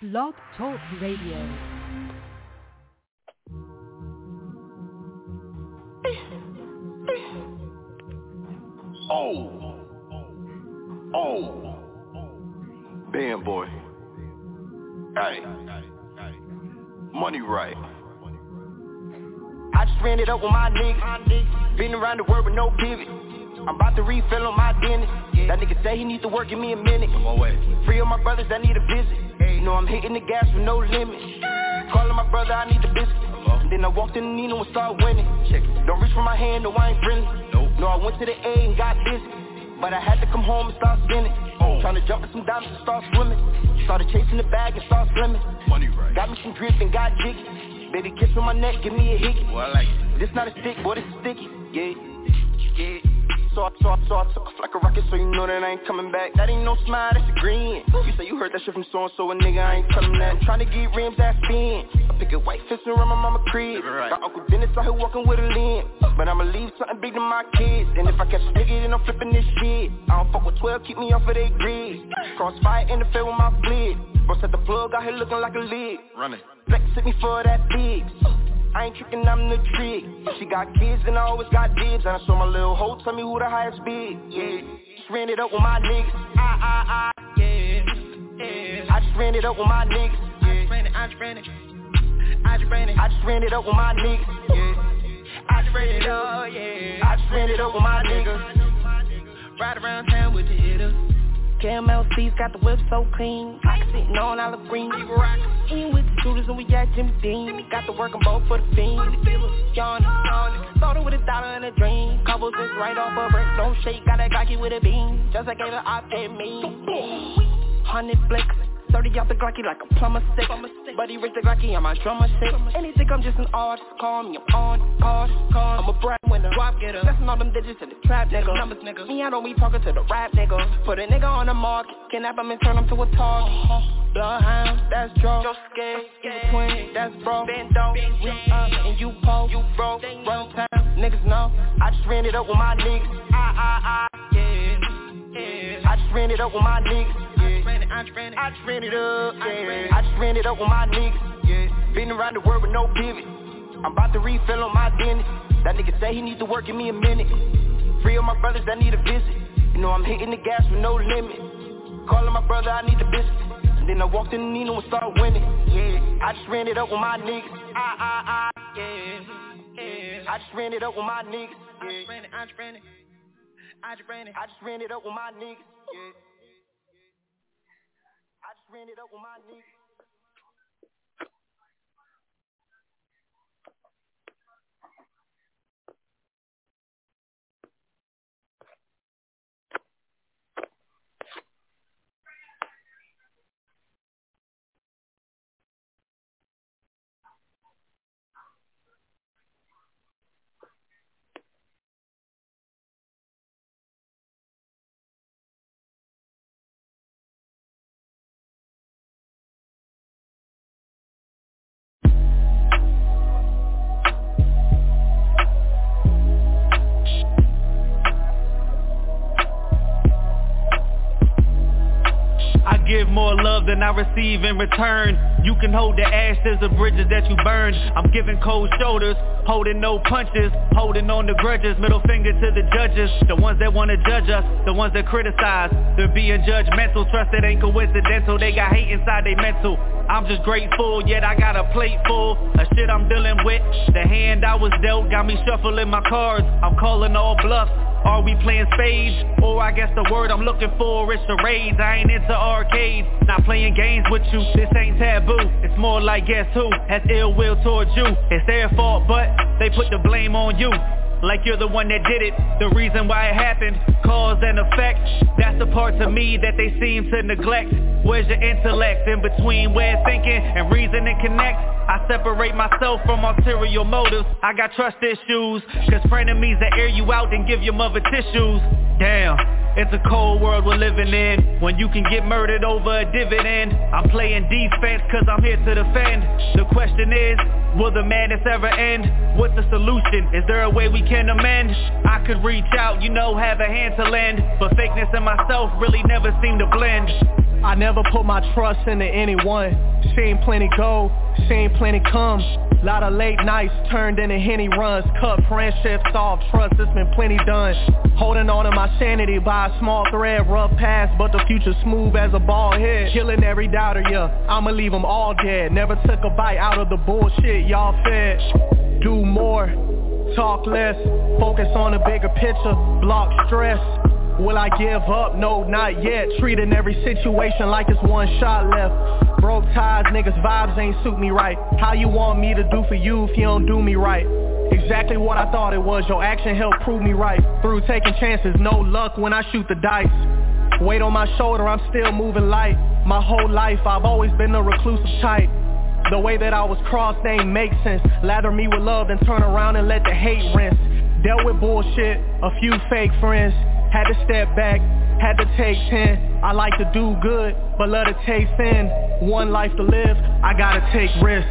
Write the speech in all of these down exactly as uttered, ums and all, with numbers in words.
Blog Talk Radio. Oh, oh, band boy, hey, money right. I just ran it up with my niggas, been around the world with no pivot. I'm about to refill on my dentist. That nigga say he need to work, give me a minute. On my way. Free of my brothers that need a visit. You know I'm hitting the gas with no limit. Calling my brother, I need the biscuit. And then I walked in the Nino and started winning. Check it. Don't reach for my hand, no I ain't friendly. Nope. No, I went to the A and got busy, but I had to come home and start spinning. Oh. Trying to jump in some diamonds and start swimming. Started chasing the bag and start slimming. Money right. Got me some drip and got jiggy. Baby kiss on my neck, give me a hickey. Well, I like it. This not a stick, boy, this is sticky. Yeah, yeah. So I, so I, so I took off like a rocket, so you know that I ain't coming back. That ain't no smile, that's a grin. You say you heard that shit from so-and-so, a nigga, I ain't telling that. I'm trying to get rims that spin. I pick a white fist and run my mama crib. Right. My Uncle Dennis out here walking with a limb. But I'ma leave something big to my kids. And if I catch a nigga, then I'm flipping this shit. I don't fuck with twelve, keep me off of they grid. Crossfire in the field with my flit. Bro set the plug out here looking like a lid. Running. Flex hit me for that big. I ain't tricking, I'm the trick. She got kids and I always got dibs. And I saw my little hoe tell me who the highest bid. Yeah, just ran it up with my niggas. I, I, I, yeah, yeah. I just ran it up with my niggas. Yeah. I just ran it, I just ran it. I just ran it, I just ran it up with my niggas. Yeah, I just ran it up, yeah. I just ran it up with my niggas. Ride around town with the hitters. Caramel seats got the whip so clean. I can sitting on olive green. Eating with the shooters and we got Jimmy Dean. Got to work them both for the fiend. Yawning, yawning. Started with a dollar and a dream. Couple just right off a brick. Don't shake, got that Glocky with a beam. Just like gave an op at me. Hundred flicks. thirty out the Glocky like a plumber stick. Buddy Rich the Glocky on my drummer stick. And they think I'm just an artist. Call me, I'm on, card, card. I'm a brand winner. Drop getter. Lesson all them digits in the trap nigga. Numbers nigga. Me, I don't be talking to the rap nigga. Put a nigga on the market. Kidnap him and turn him to a target. Bloodhound, that's draw. Joe Skate, you a twin, that's bro. Bando, we up and you po. You broke, run town, niggas know. I just ran it up with my niggas. I, I, I, yeah, yeah. I just ran it up with my niggas. I just ran it, I just ran it up, yeah. I just ran it up with my niggas, yeah. Been around the world with no pivot. I'm about to refill on my dentist. That nigga say he need to work, give me a minute. Free of my brothers that need a visit. You know I'm hitting the gas with no limit. Calling my brother, I need the biscuit. And then I walked in the Nino and started winning. Yeah, I just ran it up with my niggas. I, I, I, yeah, yeah. I just ran it up with my niggas. Yeah. I just ran it, I just ran it. I just ran it, I just ran it up with my niggas. Yeah. I just ran it up with my niggas. Give more love than I receive in return. You can hold the ashes of bridges that you burned. I'm giving cold shoulders, holding no punches, holding on to grudges, middle finger to the judges, the ones that want to judge us, the ones that criticize. They're being judgmental, trust it ain't coincidental. They got hate inside they mental. I'm just grateful, yet I got a plate full of shit I'm dealing with. The hand I was dealt got me shuffling my cards. I'm calling all bluffs. Are we playing spades? Or I guess the word I'm looking for is charades. I ain't into arcades, not playing games with you. This ain't taboo, it's more like guess who has ill will towards you. It's their fault, but they put the blame on you. Like you're the one that did it, the reason why it happened, cause and effect. That's the parts of me that they seem to neglect. Where's your intellect? In between where thinking and reasoning connect. I separate myself from ulterior motives. I got trust issues, cause frenemies that air you out and give your mother tissues. Damn, it's a cold world we're living in, when you can get murdered over a dividend. I'm playing defense cause I'm here to defend. The question is, will the madness ever end? What's the solution? Is there a way we can amend? I could reach out, you know, have a hand to lend, but fakeness and myself really never seem to blend. I never put my trust into anyone. Seen plenty go, seen plenty come. Lot of late nights turned into Henny runs. Cut friendships off, trust, it's been plenty done. Holding on to my sanity by a small thread. Rough past, but the future smooth as a bald head. Killing every doubter, yeah, I'ma leave them all dead. Never took a bite out of the bullshit y'all fed. Do more, talk less, focus on the bigger picture, block stress. Will I give up? No, not yet. Treating every situation like it's one shot left. Broke ties, niggas vibes ain't suit me right. How you want me to do for you if you don't do me right? Exactly what I thought it was, your action helped prove me right. Through taking chances, no luck when I shoot the dice. Weight on my shoulder, I'm still moving light. My whole life, I've always been a reclusive type. The way that I was crossed ain't make sense. Lather me with love, then turn around and let the hate rinse. Dealt with bullshit, a few fake friends. Had to step back, had to take ten. I like to do good, but love to taste thin. One life to live, I gotta take risks.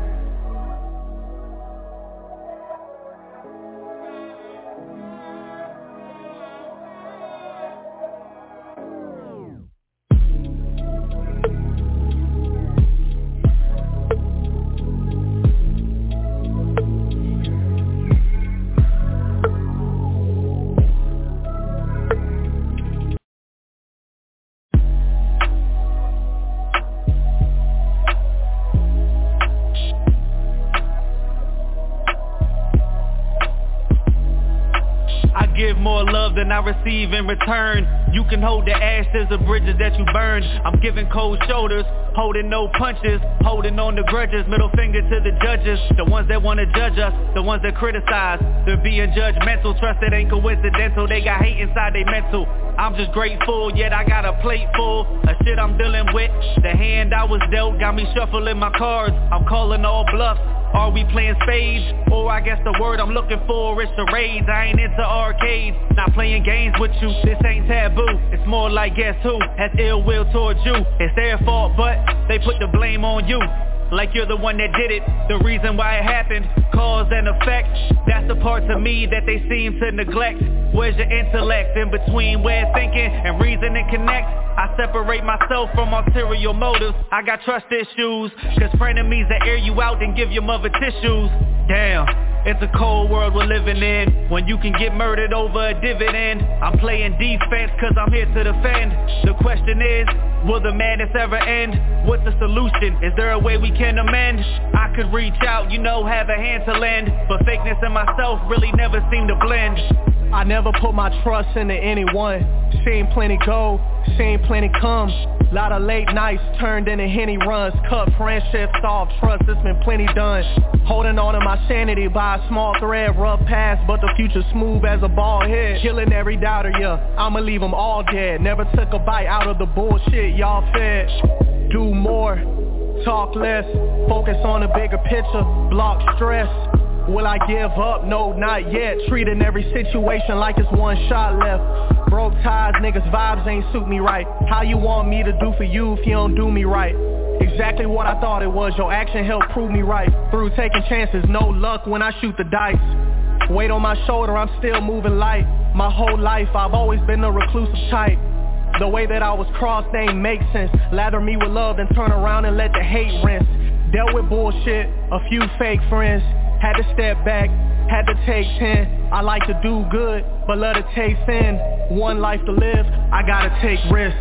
Than I receive in return. You can hold the ashes of bridges that you burned. I'm giving cold shoulders, holding no punches, holding on to grudges, middle finger to the judges, the ones that want to judge us, the ones that criticize. They're being judgmental, trust it ain't coincidental, they got hate inside they mental. I'm just grateful, yet I got a plate full of shit I'm dealing with. The hand I was dealt got me shuffling my cards. I'm calling all bluffs. Are we playing spades? Or I guess the word I'm looking for is charades. I ain't into arcades, not playing games with you. This ain't taboo, it's more like guess who has ill will towards you. It's their fault, but they put the blame on you. Like you're the one that did it, the reason why it happened, cause and effect. That's the parts of me that they seem to neglect. Where's your intellect? In between where thinking and reasoning connect. I separate myself from ulterior motives. I got trust issues, cause frenemies that air you out and give your mother tissues. Damn, it's a cold world we're living in, when you can get murdered over a dividend. I'm playing defense cause I'm here to defend. The question is, will the madness ever end? What's the solution? Is there a way we can amend? I could reach out, you know, have a hand to lend, but fakeness and myself really never seem to blend. I never put my trust into anyone. Seen plenty go, seen plenty come. Lot of late nights turned into Henny runs. Cut friendships off, trust, it's been plenty done. Holding on to my sanity by a small thread. Rough past, but the future smooth as a bald head. Killing every doubter, yeah, I'ma leave them all dead. Never took a bite out of the bullshit y'all fed. Do more, talk less, focus on the bigger picture, block stress. Will I give up? No, not yet. Treating every situation like it's one shot left. Broke ties, niggas vibes ain't suit me right. How you want me to do for you if you don't do me right? Exactly what I thought it was, your action helped prove me right. Through taking chances, no luck when I shoot the dice. Weight on my shoulder, I'm still moving light. My whole life, I've always been a reclusive type. The way that I was crossed ain't make sense. Lather me with love, then turn around and let the hate rinse. Dealt with bullshit, a few fake friends. Had to step back, had to take ten. I like to do good, but love to taste sin. One life to live, I gotta take risks.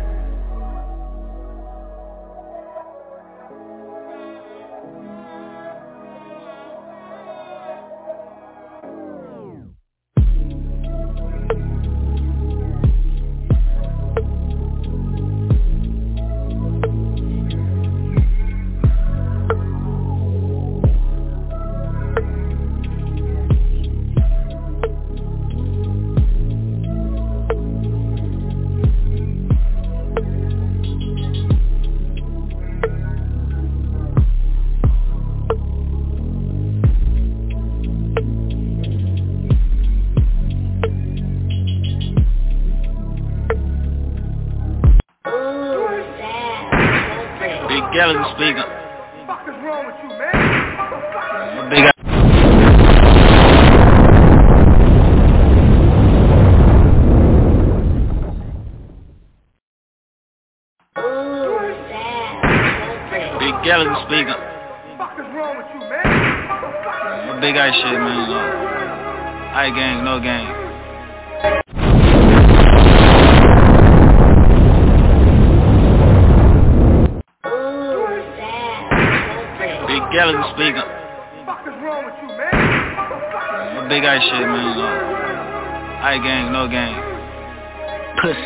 Gallagher speaking. What the fuck is wrong with you, man? Big Big Gallagher speaking. What the fuck is wrong with you, man? That big ice shit, man. Uh, I gang, no gang. Big Gallagher speaking. What the fuck is wrong with you, man? That big ice shit, man. Uh, I gang, no gang. Pussy.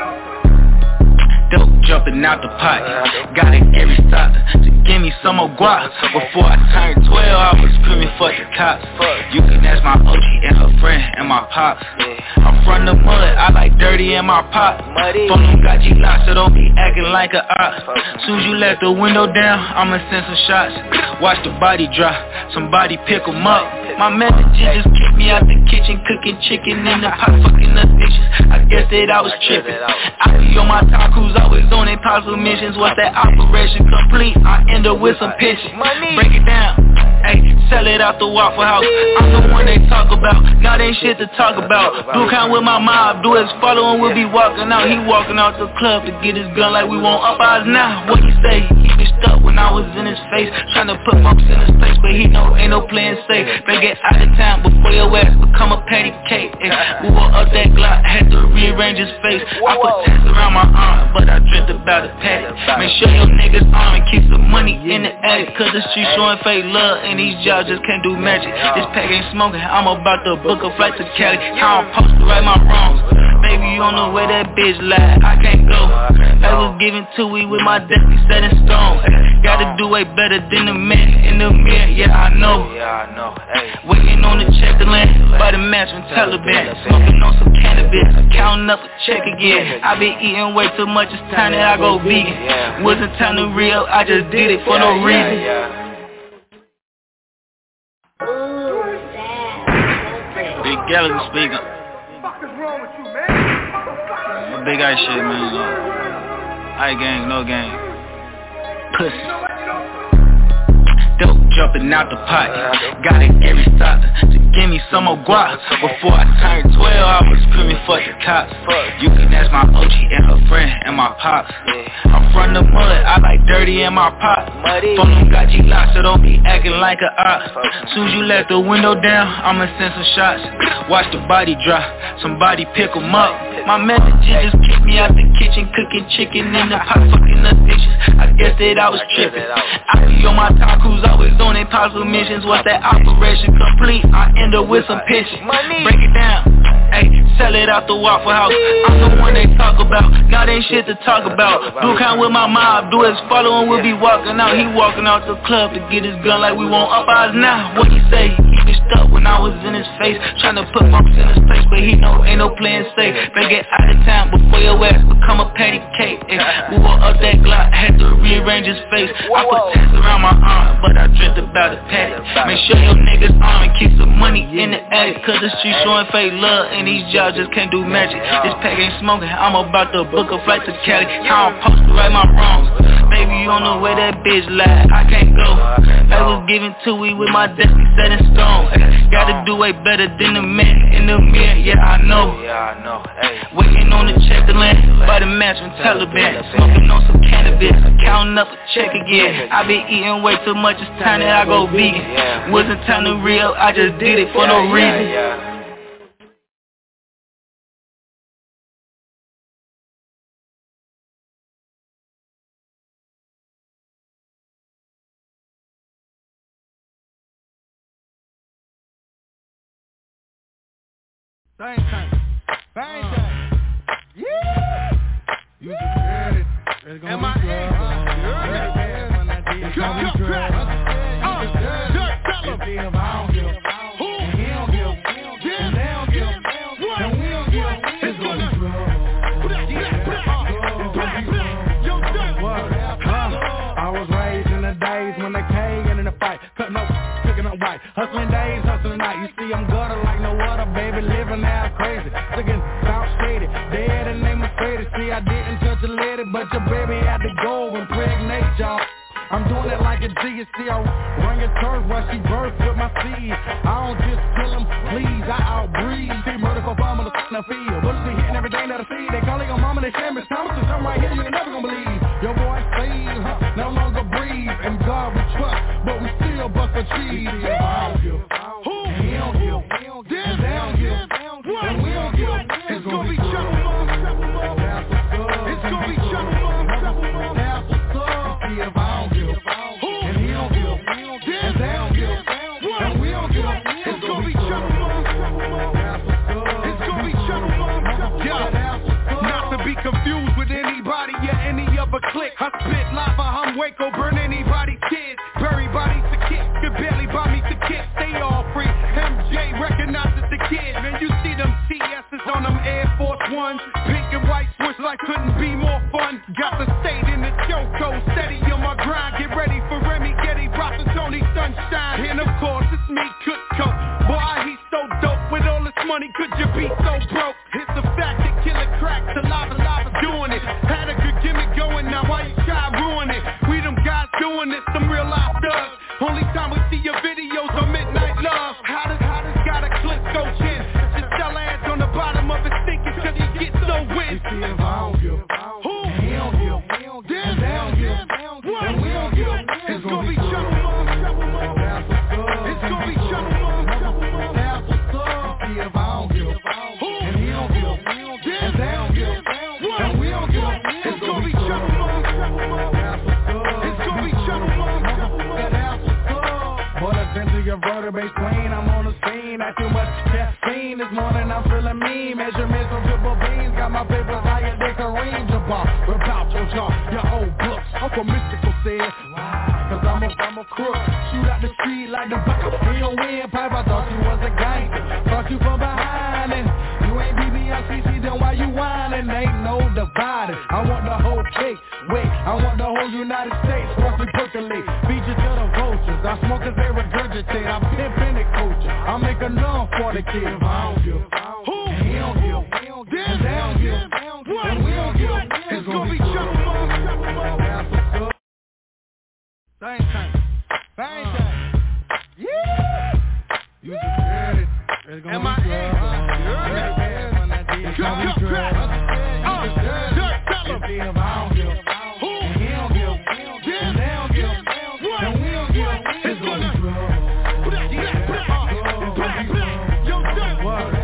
Dope jumping out the pot, got it every stop. So give me some more guap. Before I turned twelve, I was screaming fuck the cops. You can ask my O G and her friend and my pops. I'm from the mud, I like dirty in my pot. Phone them got G-Lock, so don't be acting like a op. Soon as you let the window down, I'ma send some shots. Watch the body drop, somebody pick 'em up. My manager just kicked me out the kitchen, cooking chicken in the pot, fucking the dishes. I guess that I was tripping. I be on my tacos, always on impossible missions. Once that operation complete, I end up with some pitching. Break it down, ayy, sell it out the Waffle House. I'm the one they talk about, now they ain't shit to talk about. Do count with my mob, do his follow and we'll be walking out. He walking out the club to get his gun like we want up eyes now. What he say? He bitched up when I was in his face, trying to put bumps in his place, but he know ain't no playing safe. Better get out of town before your ass become a patty cake. Ay, we were up that Glock, had to rearrange his face. I put tats around my arm, but I dreamt about a patty. Make sure your niggas arm and keep some money in the attic, cause the street showing fake love and these jobs just can't do magic. This pack ain't smoking, I'm about to book a flight to Cali. I don't post to right my wrongs. Baby, you don't know where that bitch lie, I can't go. I was giving to we with my destiny set in stone. Gotta do way better than the man in the mirror, yeah I know. Waiting on the check to land by the match from Taliban. Smoking on some cannabis, counting up a check again. I been eating way too much, it's time that I go vegan. Wasn't time to real, I just did it for no reason. Big Gallagher speaking. What the fuck is wrong with you, man? That big ice shit, man. Uh, I gang, no gang. Pussy. Dope jumping out the pot, got it every stop. So give me some more guap. Before I turned twelve, I was screaming fuck the cops. You can ask my O G and her friend and my pops. I'm from the mud, I like dirty in my pot. Phone them got G-Lock, so don't be acting like a op. Soon as you let the window down, I'ma send some shots. Watch the body drop, somebody pick 'em up. My manager just kicked me out the kitchen, cooking chicken in the pot, fucking the dishes. I guess that I was tripping. I be on my tacos, always on impossible missions. Once that operation complete, I end up with some pitching. Break it down, ayy, sell it out the Waffle House. I'm the one they talk about, now they ain't shit to talk about. Do count with my mob, do his follow and we'll be walking out. He walking out the club to get his gun like we want up eyes now. What he say? He bitched up when I was in his face, trying to put bumps in his place, but he know ain't no playing safe. Better get out of town before your ass become a patty cake. Ay, we were up that Glock, had to rearrange his face. I put tats around my arm, but I dreamt about a patty. Make sure your niggas arm and keep some money in the attic, cause the street showing fake love and these jobs just can't do magic. This pack ain't smoking, I'm about to book a flight to Cali. I don't post to right my wrongs. Baby, you don't know where that bitch lie, I can't go. I was giving to we with my destiny set in stone. Gotta do way better than the man in the mirror, yeah I know. Waiting on the check to land by the match from Taliban. Smoking on some cannabis, counting up a check again. I been eating way too much, it's time that I go vegan. Wasn't time to real, I just did it for no reason. Same thing. Bang that. Yeah. You just heard it. It's gonna be drug. It's gonna be drug. Uh, dirt, tell them. I don't give. Who? He don't give. And they don't give. And we don't give. It's gonna be drug. It's gonna be drug. Yo, dirt. What? I was raised in the days when they came in the fight. Cutting up, picking up white. Hustling days, hustling night. You see, I'm gutter like no other, baby. Living now crazy. Looking South Shady. Dead and they Mercedes. See, I didn't touch a lady, but your baby had to go and impregnate y'all. I'm doing it like a G, you see, I run your turf while she birth with my seed. I don't just kill them, please, I outbreed. See, murder for bomb on the f***ing field. Bullets be hitting everything that I see. They calling your mama, they shame it's Thomas. I'm right here, you ain't never gonna believe. Your boy saved, huh? No longer breathe. Waco, burn anybody's kids. Bury bodies to kick, could barely buy me to kick. They all free, M J recognizes the kid. Man, you see them T S's on them Air Force Ones. Pink and white switch like couldn't be more fun. Got the state in the choco, steady on my grind. Get ready for Remy, Getty, Brock and Tony Sunshine. And of course it's me, Cook. Boy, he's so dope. With all this money, could you be so broke? It's the fact that killer cracks, the lava lava doing it. Had a good gimmick going, now why you try to ruin it? We them guys doing this, some real life thugs. Only time we see your videos on Midnight Love. How does, how does got a clip go chin? Just sell ads on the bottom of his thinking cause he gets so win. You see if I don't give, who? He don't give, damn, they don't give, and we don't give. It's gonna be trouble, mother, trouble, mother. It's gonna be trouble, mother, trouble, mother. That's what's up. See if I don't give, who? And he don't give, and they don't give, and we don't give. It's gonna be trouble, mother, trouble, mother. That's what's up. It's gonna be trouble, mother, trouble, mother. That's what's up. But essentially your vertebrae clean, I'm on the scene. Not too much caffeine this morning, I'm feeling mean. Measurements on triple beans, got my papers higher than Kareem Jabbar. Without your jaw, your old books. Uncle Mystical said, cause I'm a, I'm a crook. Shoot out the street like the back. He don't win pipe, I thought you was a gangster. Thought you from behind and you ain't B B I C C, then why you whining? Ain't no dividing. I want the whole cake. Wait, I want the whole United States. Roughly percolate, beat you to the vultures. I smoke cause they regurgitate. I'm pimping the culture. I make a numb for the kids. I don't give. Who? He don't give. Damn, they don't give. And we don't give. It's gonna be trouble, mother, trouble, mother. That's what's up. Same thing. Same thing. Yeah. You just heard it. It's gonna Am be I trouble. in? You heard it. It's gonna be trouble. Uh, Dirk, tell him. See if I don't give. Who? He don't give. And they don't give. And we don't give. It's gonna be trouble. Yo, Dirk.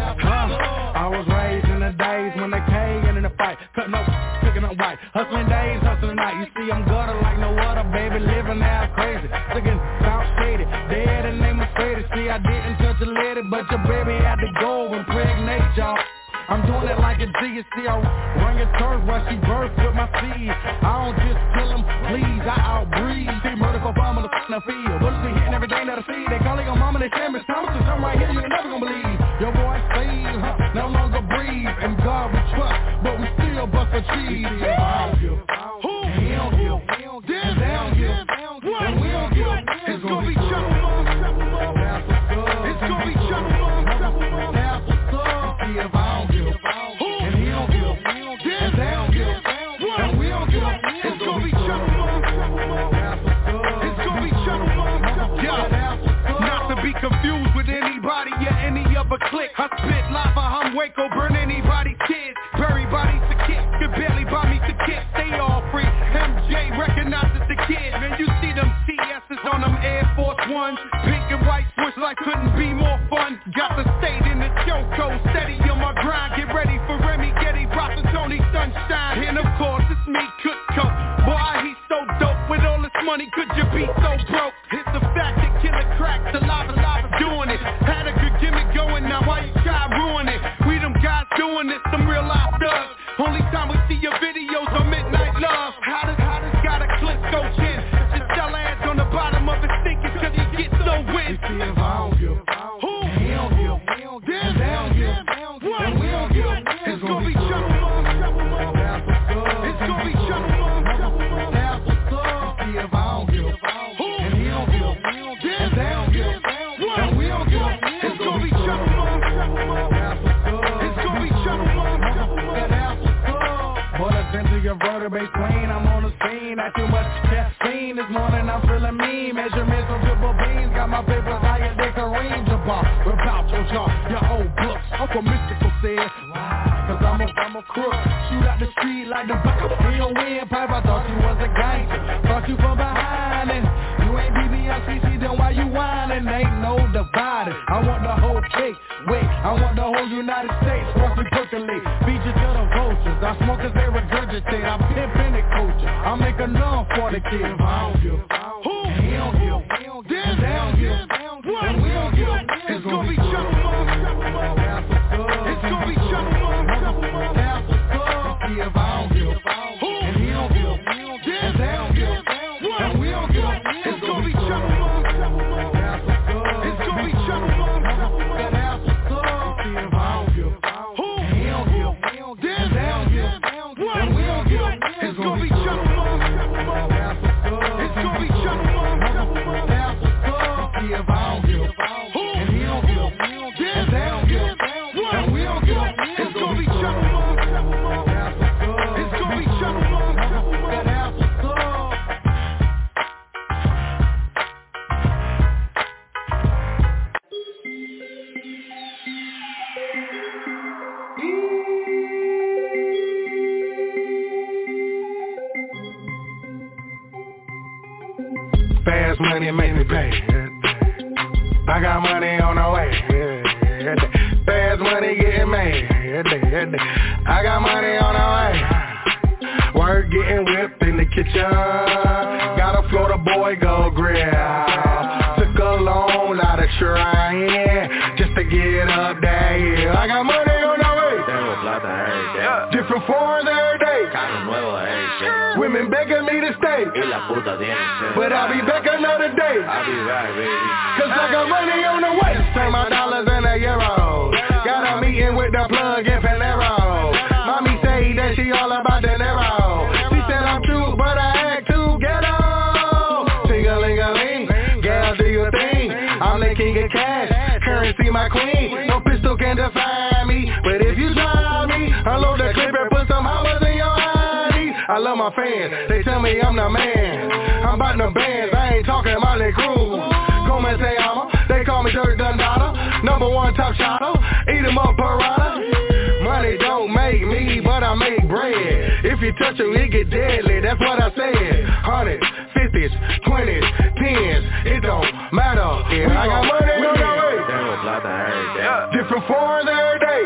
I was raised in the days when they came in the fight. Cutting up, cooking up white. Hustling days, hustling night. You see I'm gutter like no other, baby. Living now crazy. Looking South Shady. Dead and they Mercedes. See I didn't touch a lady, but your baby had to go and impregnate y'all. I'm doing it like a G, you see I run your turf while she birth with my seed. I don't just kill them, please, I outbreed. See murder for farm on the f***ing field. Bullets be hitting everything that I see. They calling your mama, they saying Miss Thompson. I'm right here, you never gonna believe. Your boy saved, huh? No longer breathe. And God we trust, but we still bust a cheese. Yeah. I don't give. Who? He don't give. Damn, they don't give. And we don't give. It's gonna be trouble, mother, trouble, mother. That's what's up. It's gonna be trouble, mother, trouble, mother. That's what's up. See if I don't give. Who? And he don't give. Damn, they don't give. And we don't give. It's gonna be trouble, mother, trouble, mother. That's what's up. It's gonna be trouble, mother, trouble, mother. Not to be confused with anybody or any other clique. I spit lava, I'm Waco, burn anybody's kids. Bury bodies to kick, could barely buy me to kick. They all free, M J recognizes the kid. Man, you see them T S's on them Air Force Ones. Pink and white switch like couldn't be more fun. Got the state in the choco, steady on my grind. Get ready for Remy, Getty, Brock and Tony Sunshine. And of course it's me, Cook. Boy, he's so dope. With all this money, could you be so broke? It's the fact that killer cracks, the lava lava doing it. Had a good gimmick going, now why you try to ruin it? We them guys doing this, some real life thugs. Only time we see your videos on Midnight Love. How does, how does got a clip go chin? Just sell ads on the bottom of his thinking cause he gets so win. You see if I don't give. Who? He don't give. Damn, they don't give. And we don't give. It's gonna be trouble, mother, trouble, mother. That's what's up. It's gonna be trouble, mother, trouble, mother. That's what's up. See if I don't give. Who? And he don't give. Damn, And they don't give. And we don't give. It's gonna be trouble, mother, trouble, mother. That's what's up. It's gonna be trouble, mother, trouble, mother. That's what's up. But essentially your vertebrae clean, I'm on the scene. Not too much caffeine this morning, I'm feeling mean. Measurements on triple beans, got my papers higher than Kareem Jabbar. Without your jaw, your old books. Uncle Mystical said, cause I'm a, I'm a crook. Shoot out the street like the back. He don't win pipe, I thought you was a gangster. Thought you from behind and you ain't B B I C C, then why you whining? Ain't no dividing. I want the whole cake. Wait, I want the whole United States. Roughly percolate, beat you to the vultures. I smoke cause they regurgitate. I'm pimping the culture. I make a numb for the kids. I don't give. Who? He don't give. Damn, they don't give. And we don't give. It's gonna be trouble, mother, trouble, mother. That's what's up. It's gonna be trouble, mother, trouble, mother. That's what's up. See if I don't give. Who? And he don't give. Damn, And they don't give. Fast money make me pay. I got money on the way. Fast money getting made. I got money on the way. Work getting whipped in the kitchen. Got a Florida boy go grill. Took a loan out of trying just to get up there. Yeah. I got money on the way. Different forms every day. Women begging me to stay, but I'll be back another day. Cause I got money on the way. Turn my dollars into euros. Got a meeting with the plug in Panero. Mommy say that she all about the Nero. She said I'm cute, but I act too ghetto. Ting-a-ling-a-ling, girl, do your thing. I'm the king of cash, currency my queen. No pistol can define me, but if you try me, unload the clip and put some hollers in your eye. I love my fans, they tell me I'm the man. I'm about them bands, I ain't talking Molly Cruz. Come and say I'm a, they call me Dirk Dundada. Number one top shotter, eat 'em up Parada. Money don't make me, but I make bread. If you touch it, it get deadly, that's what I said. Hundreds, fifties, twenties, tens, it don't matter. Yeah, I got money on the way. Different forms every day.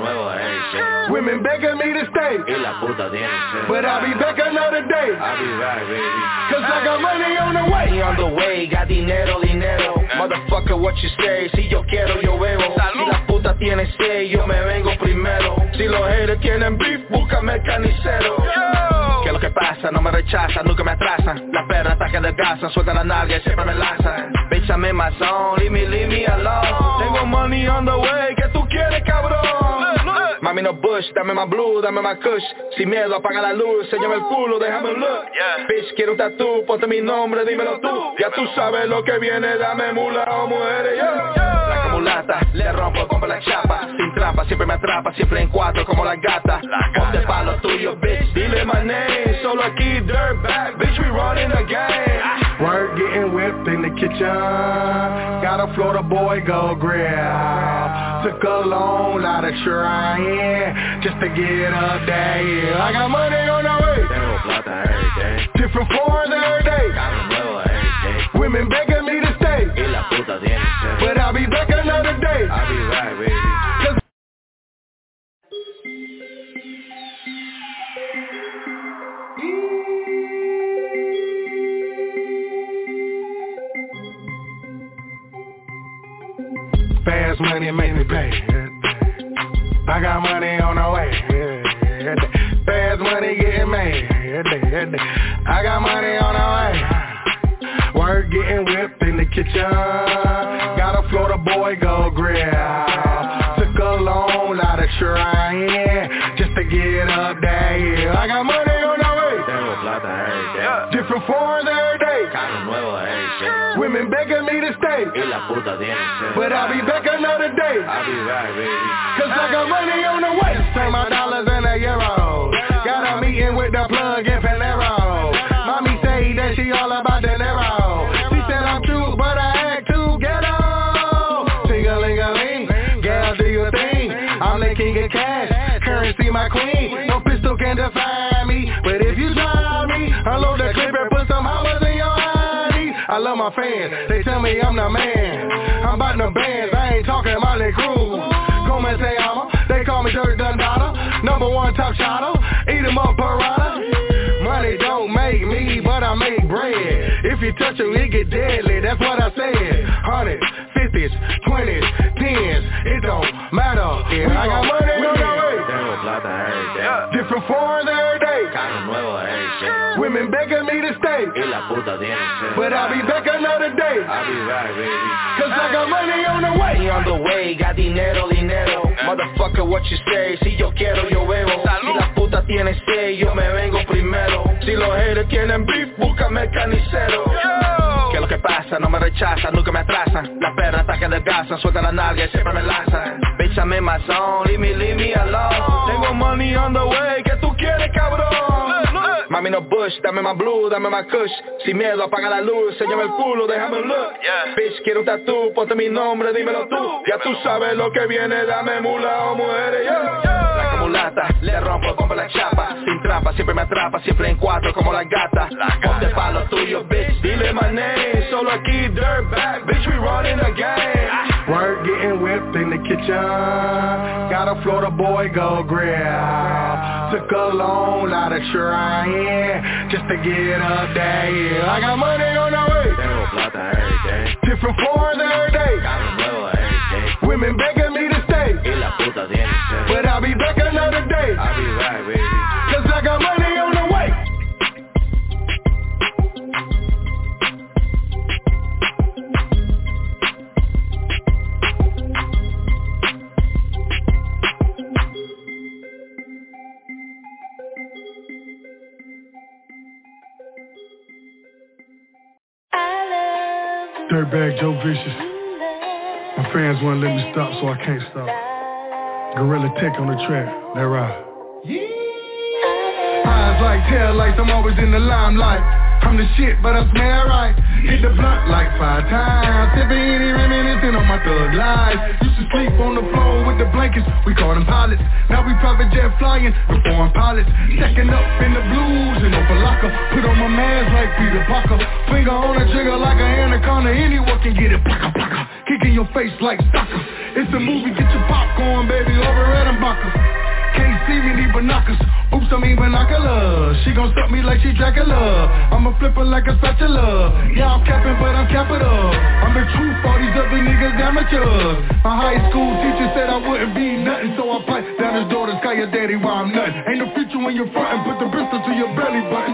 Women begging me to stay, but I'll be back another day. Cause I got money on the way. Money on the way, got dinero, dinero. Motherfucker, what you say? Si yo quiero, yo bebo. Si la puta tiene sed, yo me vengo primero. Si los haters quieren beef, búscame el carnicero. ¿Qué es lo que pasa? No me rechazan, nunca me atrasan. Las perras atacan de gas, sueltan la nalga y siempre me lanzan. Bitch, I'm in my zone, leave me, leave me alone. Tengo money on the way, ¿qué tú quieres, cabrón? Mami no Bush, dame más blue, dame más kush. Sin miedo, apaga la luz, enséñame el culo, déjame un look. Yeah. Bitch, quiero un tatú, ponte mi nombre, dímelo tú. Ya tú sabes lo que viene, dame mula o mujeres, yeah. Yeah. La camulata, le rompo, pongo la chapa. Sin trampa, siempre me atrapa, siempre en cuatro como la gata. Ponte pa' lo tuyo, bitch, dile my name. Solo aquí, dirtbag, bitch, we running the game. Work getting whipped in the kitchen. Got a Florida boy go grill. Took a loan out of trying just to get up there. Yeah, I got money on the way. Different forms every day. Women begging me to stay, but I'll be back another day. I'll be right, baby. Fast money make me pay. I got money on the way. Fast money getting made. I got money on the way. Work getting whipped in the kitchen. Got a Florida boy go grill. Took a loan out of trying just to get up there. Yeah, I got money on the way. Different forms every day. Women begging me to stay, but I'll be back another day. Cause I got money on the way. Turn my dollars into euros. Got a meeting with the plug in Panero. Mommy say that she all about the Nero. She said I'm cute, but I act too ghetto. Ting-a-ling-a-ling, girl, do your thing. I'm the king of cash, currency my queen. No pistol can define me, but if you try me, unload the clip and put some hollers in your eye. I love my fans, they tell me I'm the man. I'm about them bands, I ain't talking Molly Cruz. Come and say I'm a, they call me Dirk Dundada. Number one top shotter, eat 'em up Parada. Money don't make me, but I make bread. If you touch it, it get deadly, that's what I said. Hundreds, fifties, twenties, tens, it don't matter. Yeah, I got money on the way. Different forms every day. Women begging me to stay, but I'll be back another day. Cause I got money on the way. Money on the way, got dinero, dinero. Motherfucker, what you say? Si yo quiero, yo bebo. Si la puta tiene sed, yo me vengo primero. Si los haters quieren beef, búscame el carnicero. ¿Qué es lo que pasa? No me rechazan, nunca me atrasan. Las perras atacan de gas, sueltan la nalga y siempre me lanzan. Bitch, I'm in my zone, leave me, leave me alone. Tengo money on the way, ¿qué tú quieres, cabrón? Mami no Bush, dame más blue, dame más kush. Sin miedo, apaga la luz, enséñame el culo, déjame un look. Yeah. Bitch, quiero un tatú, ponte mi nombre, dímelo tú. Ya tú sabes lo que viene, dame mula o mujeres, yeah. Yeah. La camulata, le rompo, pongo la chapa. Sin trampa, siempre me atrapa, siempre en cuatro como la gata. Ponte pa' lo tuyo, bitch, dile my name. Nike dirt bag, bitch, we running the game. Word getting whipped in the kitchen. Got a Florida boy go grill. Took a loan out of trying just to get up there. Yeah. I got money on the way. They gon' block the every day. Different floors every day. Got them low every day. Women begging me to stay. Y la puta tiene sed. But I'll be back another day. I'll be right, baby. Cause I got money on the way. Dirtbag Joe Vicious. My fans wouldn't let me stop, so I can't stop. Gorilla Tech on the track, that right. Eyes like tail lights, I'm always in the limelight. I'm the shit, but I smell right. Hit the blunt like five times. Sipping any reminiscing on my thug life. Used to sleep on the floor with the blankets. We call them pilots. Now we private jet flying with foreign pilots. Stacking up in the blues and open locker. Put on my mask like Peter Parker. Finger on the trigger like an anaconda. Anyone can get it. Plaka, plaka. Kicking your face like soccer. It's a movie, get your popcorn, baby, over at Mbaka. Can't see me, need binoculars. Oops, I mean binoculars. She gon' suck me like she Dracula. I'ma flip her like a spatula. Yeah, I'm capping, but I'm capital. I'm the truth, all these other niggas amateurs. My high school teacher said I wouldn't be nothing, so I pipe down his daughter's call your daddy while I'm nothing. Ain't no future when you're frontin', put the pistol to your belly button.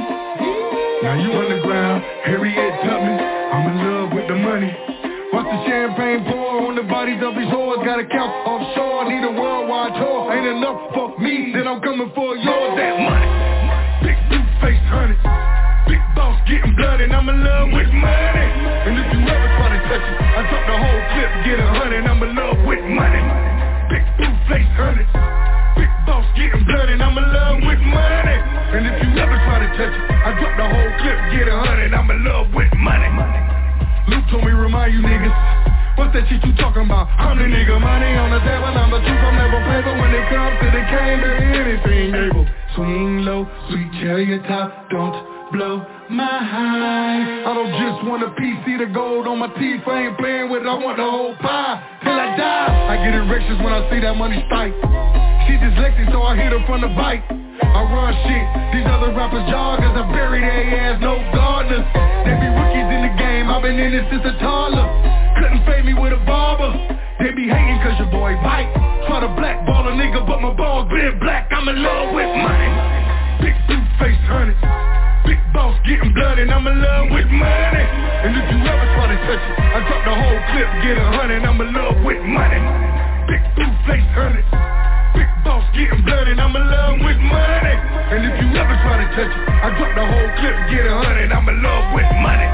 Now you underground, Harriet Tubman. I'm in love with the money. Watch the champagne pour on the bodies of these whores. Got a count offshore, need a worldwide tour. Ain't enough for me, then I'm coming for yours. That money, big blue face honey. Big boss getting bloody, I'm in love with money. And if you ever try to touch it, I drop the whole clip, get a hundred. I'm in love with money. Big blue face honey. Big boss getting bloody, I'm in love with money. And if you ever try to touch it, I drop the whole clip, get a hundred. I'm in love with money. Luke told me remind you niggas, what's that shit you talking about? I'm the nigga, money on the table, I'm the truth, I'm never paper. When it comes to the game, there ain't anything able. Swing low, sweet chariot top, don't blow my high. I don't just want a piece, see the gold on my teeth. I ain't playing with it, I want the whole pie till I die. I get erections when I see that money spike. She dyslexic, so I hit her from the bike. I run shit, these other rappers joggers, I bury their ass, no gardeners. They be rookies in the game, I've been in it since a toddler. Couldn't fade me with a barber. They be hating cause your boy bite. Try to blackball a nigga, but my balls been black. I'm in love with money. Big blue face honey. Big boss getting bloody, I'm in love with money. And if you ever try to touch it, I drop the whole clip, get a hundred. I'm in love with money. Big blue face honey. Big boss getting bloody, I'm in love with money. And if you ever try to touch it, I drop the whole clip, get a hundred. I'm in love with money.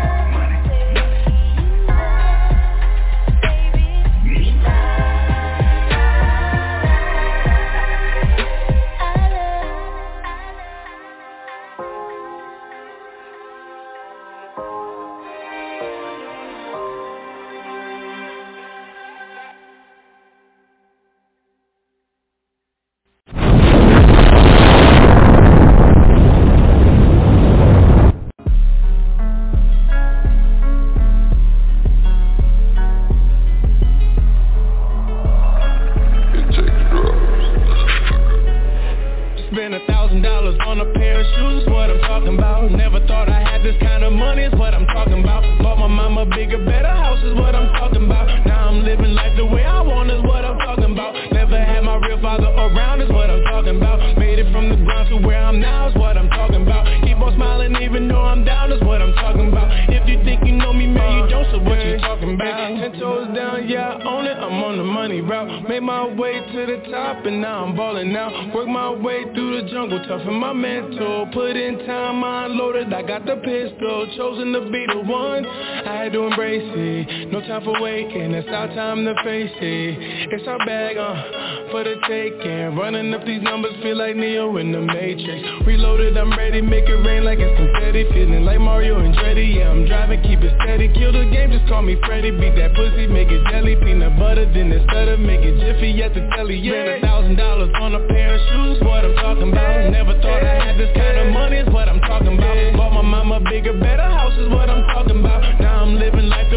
Toughen my mental, put in time, I unloaded, I got the pistol, chosen to be the one, I had to embrace it, no time for waiting, it's our time to face it, it's our bag, uh, for the taking, running up these numbers, feel like Neo in the Matrix, reloaded, I'm ready, make it rain like it's confetti, feeling like Mario and Dreddy, yeah, I'm driving, keep it steady, kill the game, just call me Freddy, beat that pussy, make it jelly, peanut butter, then it's better, make it jiffy at the telly, yeah, spend a thousand dollars on a pair of shoes, what I'm talking about, never thought I had this kind of money is what I'm talking about. Bought my mama bigger, better house is what I'm talking about. Now I'm living life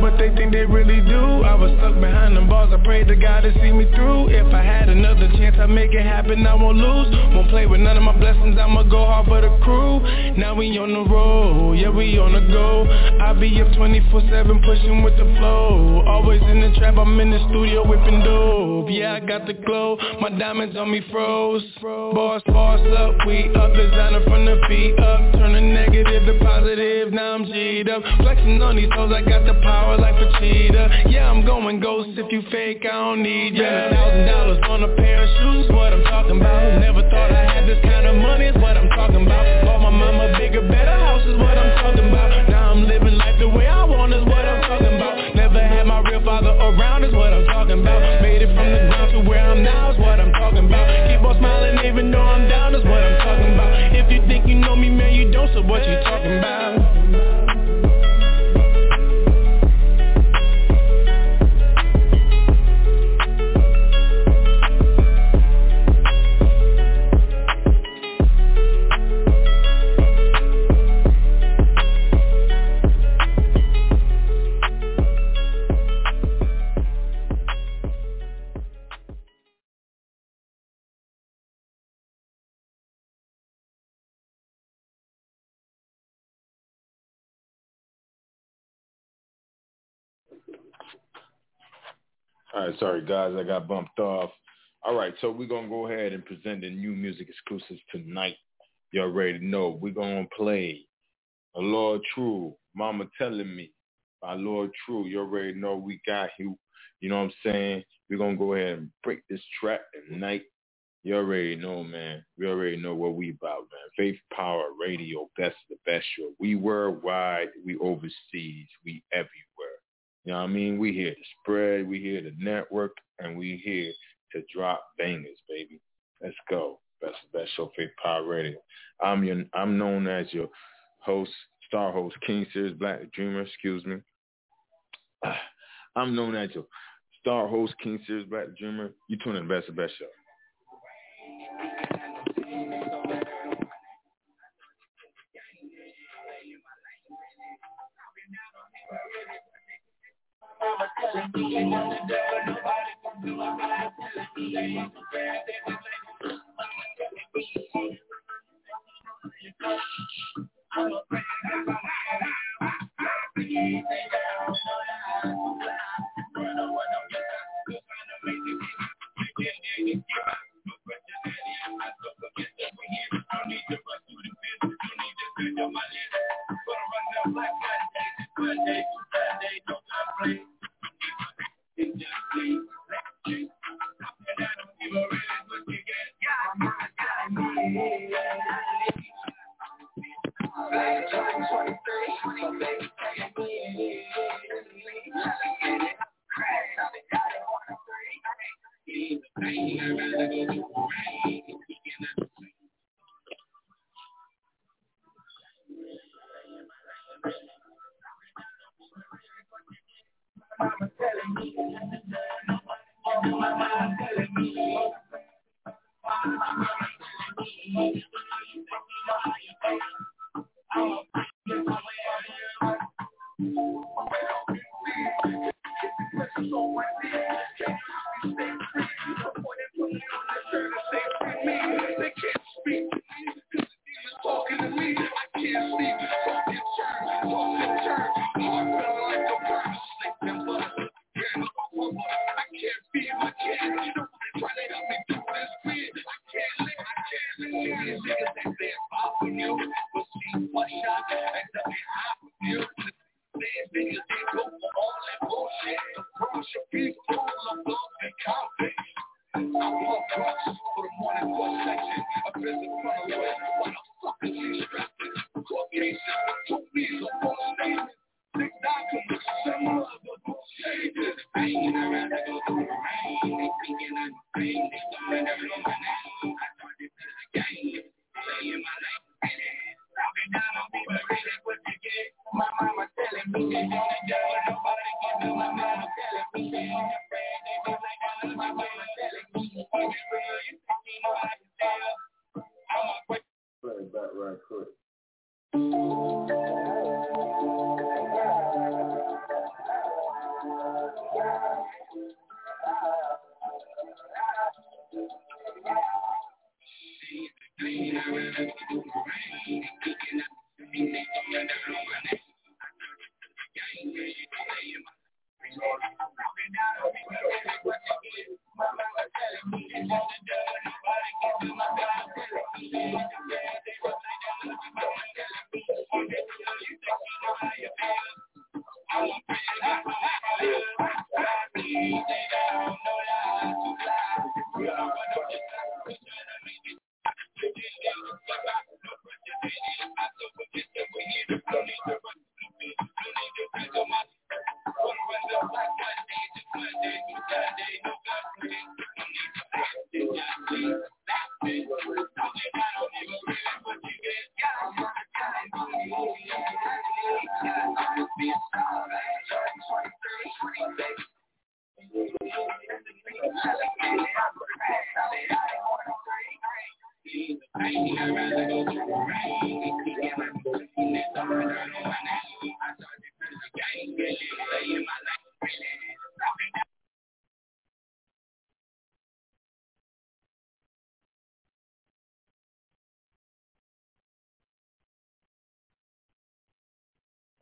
but they think they really do. I was stuck behind them bars, I prayed to God to see me through. If I had another chance, I'd make it happen, I won't lose. Won't play with none of my blessings, I'ma go hard for the crew. Now we on the road, yeah we on the go. I be up twenty-four seven pushing with the flow. Always in the trap, I'm in the studio whipping dope. Yeah, I got the glow, my diamonds on me froze. Boss, boss up, we up, designer from the feet up. Turn the negative to positive, now I'm G'd up. Flexing on these hoes, I got the power like Vegeta. Yeah, I'm going ghost, if you fake, I don't need ya. Spend a thousand dollars on a pair of shoes, what I'm talking about. Never thought I had this kind of money, is what I'm talking about. Bought my mama bigger, better house is what I'm talking about. Now I'm living life the way I want is what I'm talking about. Never had my real father around is what I'm talking about. Made it from the ground to where I'm now is what I'm talking about. Keep on smiling even though I'm down is what I'm talking about. If you think you know me, man, you don't, so what you talking about? All right, sorry guys, I got bumped off. All right, so we're gonna go ahead and present the new music exclusives tonight. You already know we're gonna play a Lord True, Mama Telling Me by Lord True. You already know we got you. You know what I'm saying? We're gonna go ahead and break this track tonight. You already know, man. We already know what we about, man. Faith Power Radio, best of the best show. We worldwide, we overseas, we everywhere. You know what I mean? We here to spread, we here to network, and we here to drop bangers, baby. Let's go. Best of the best show, Faith Power Radio. I'm your, I'm known as your host, star host, King Series Black Dreamer, excuse me. I'm known as your star host, King Series Black Dreamer. You tune in the best of the best show. Mama telling me ain't nothing to do, but nobody can do it. Mama telling me ain't nothing to do, I'm a friend, I'm a man, I'm a friend,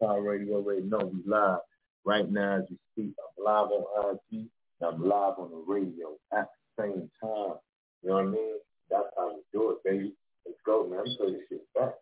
Power Radio. Already know we live right now as we speak. I'm live on I G and I'm live on the radio at the same time. You know what I mean? That's how we do it, baby. Let's go, man. Let's play this shit back.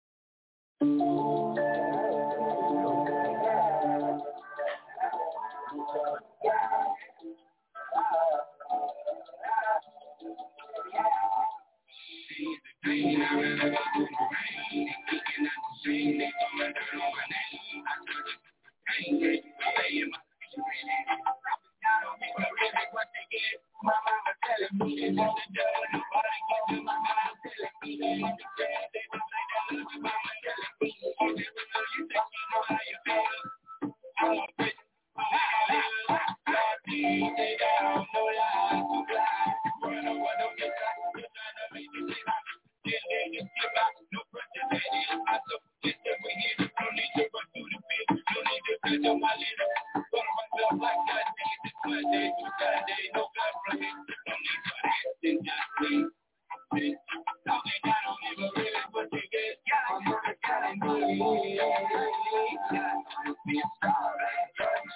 My mama telling me it's on the door, nobody can do my mama telling me they ain't the same. They don't like that love, my mama telling me you never know, you think you know how you feel. I'm a bitch, D J, I don't know how to fly. Run over the bitch, I'm trying to make you see my yeah, they just give out, no pressure, they need my soul. Just that we here, don't need to run through the bitch, don't need to bitch on my leader. Put myself like that, this Monday through Saturday, no God play. Don't need for that, then just leave. Now they got on me, but really what they get. I'm not telling me, yeah, be a star, man.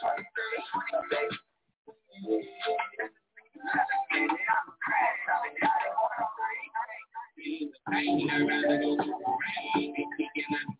I'm a crash, I mean, I don't want to break. I ain't I'd rather go to the rain, be kicking up.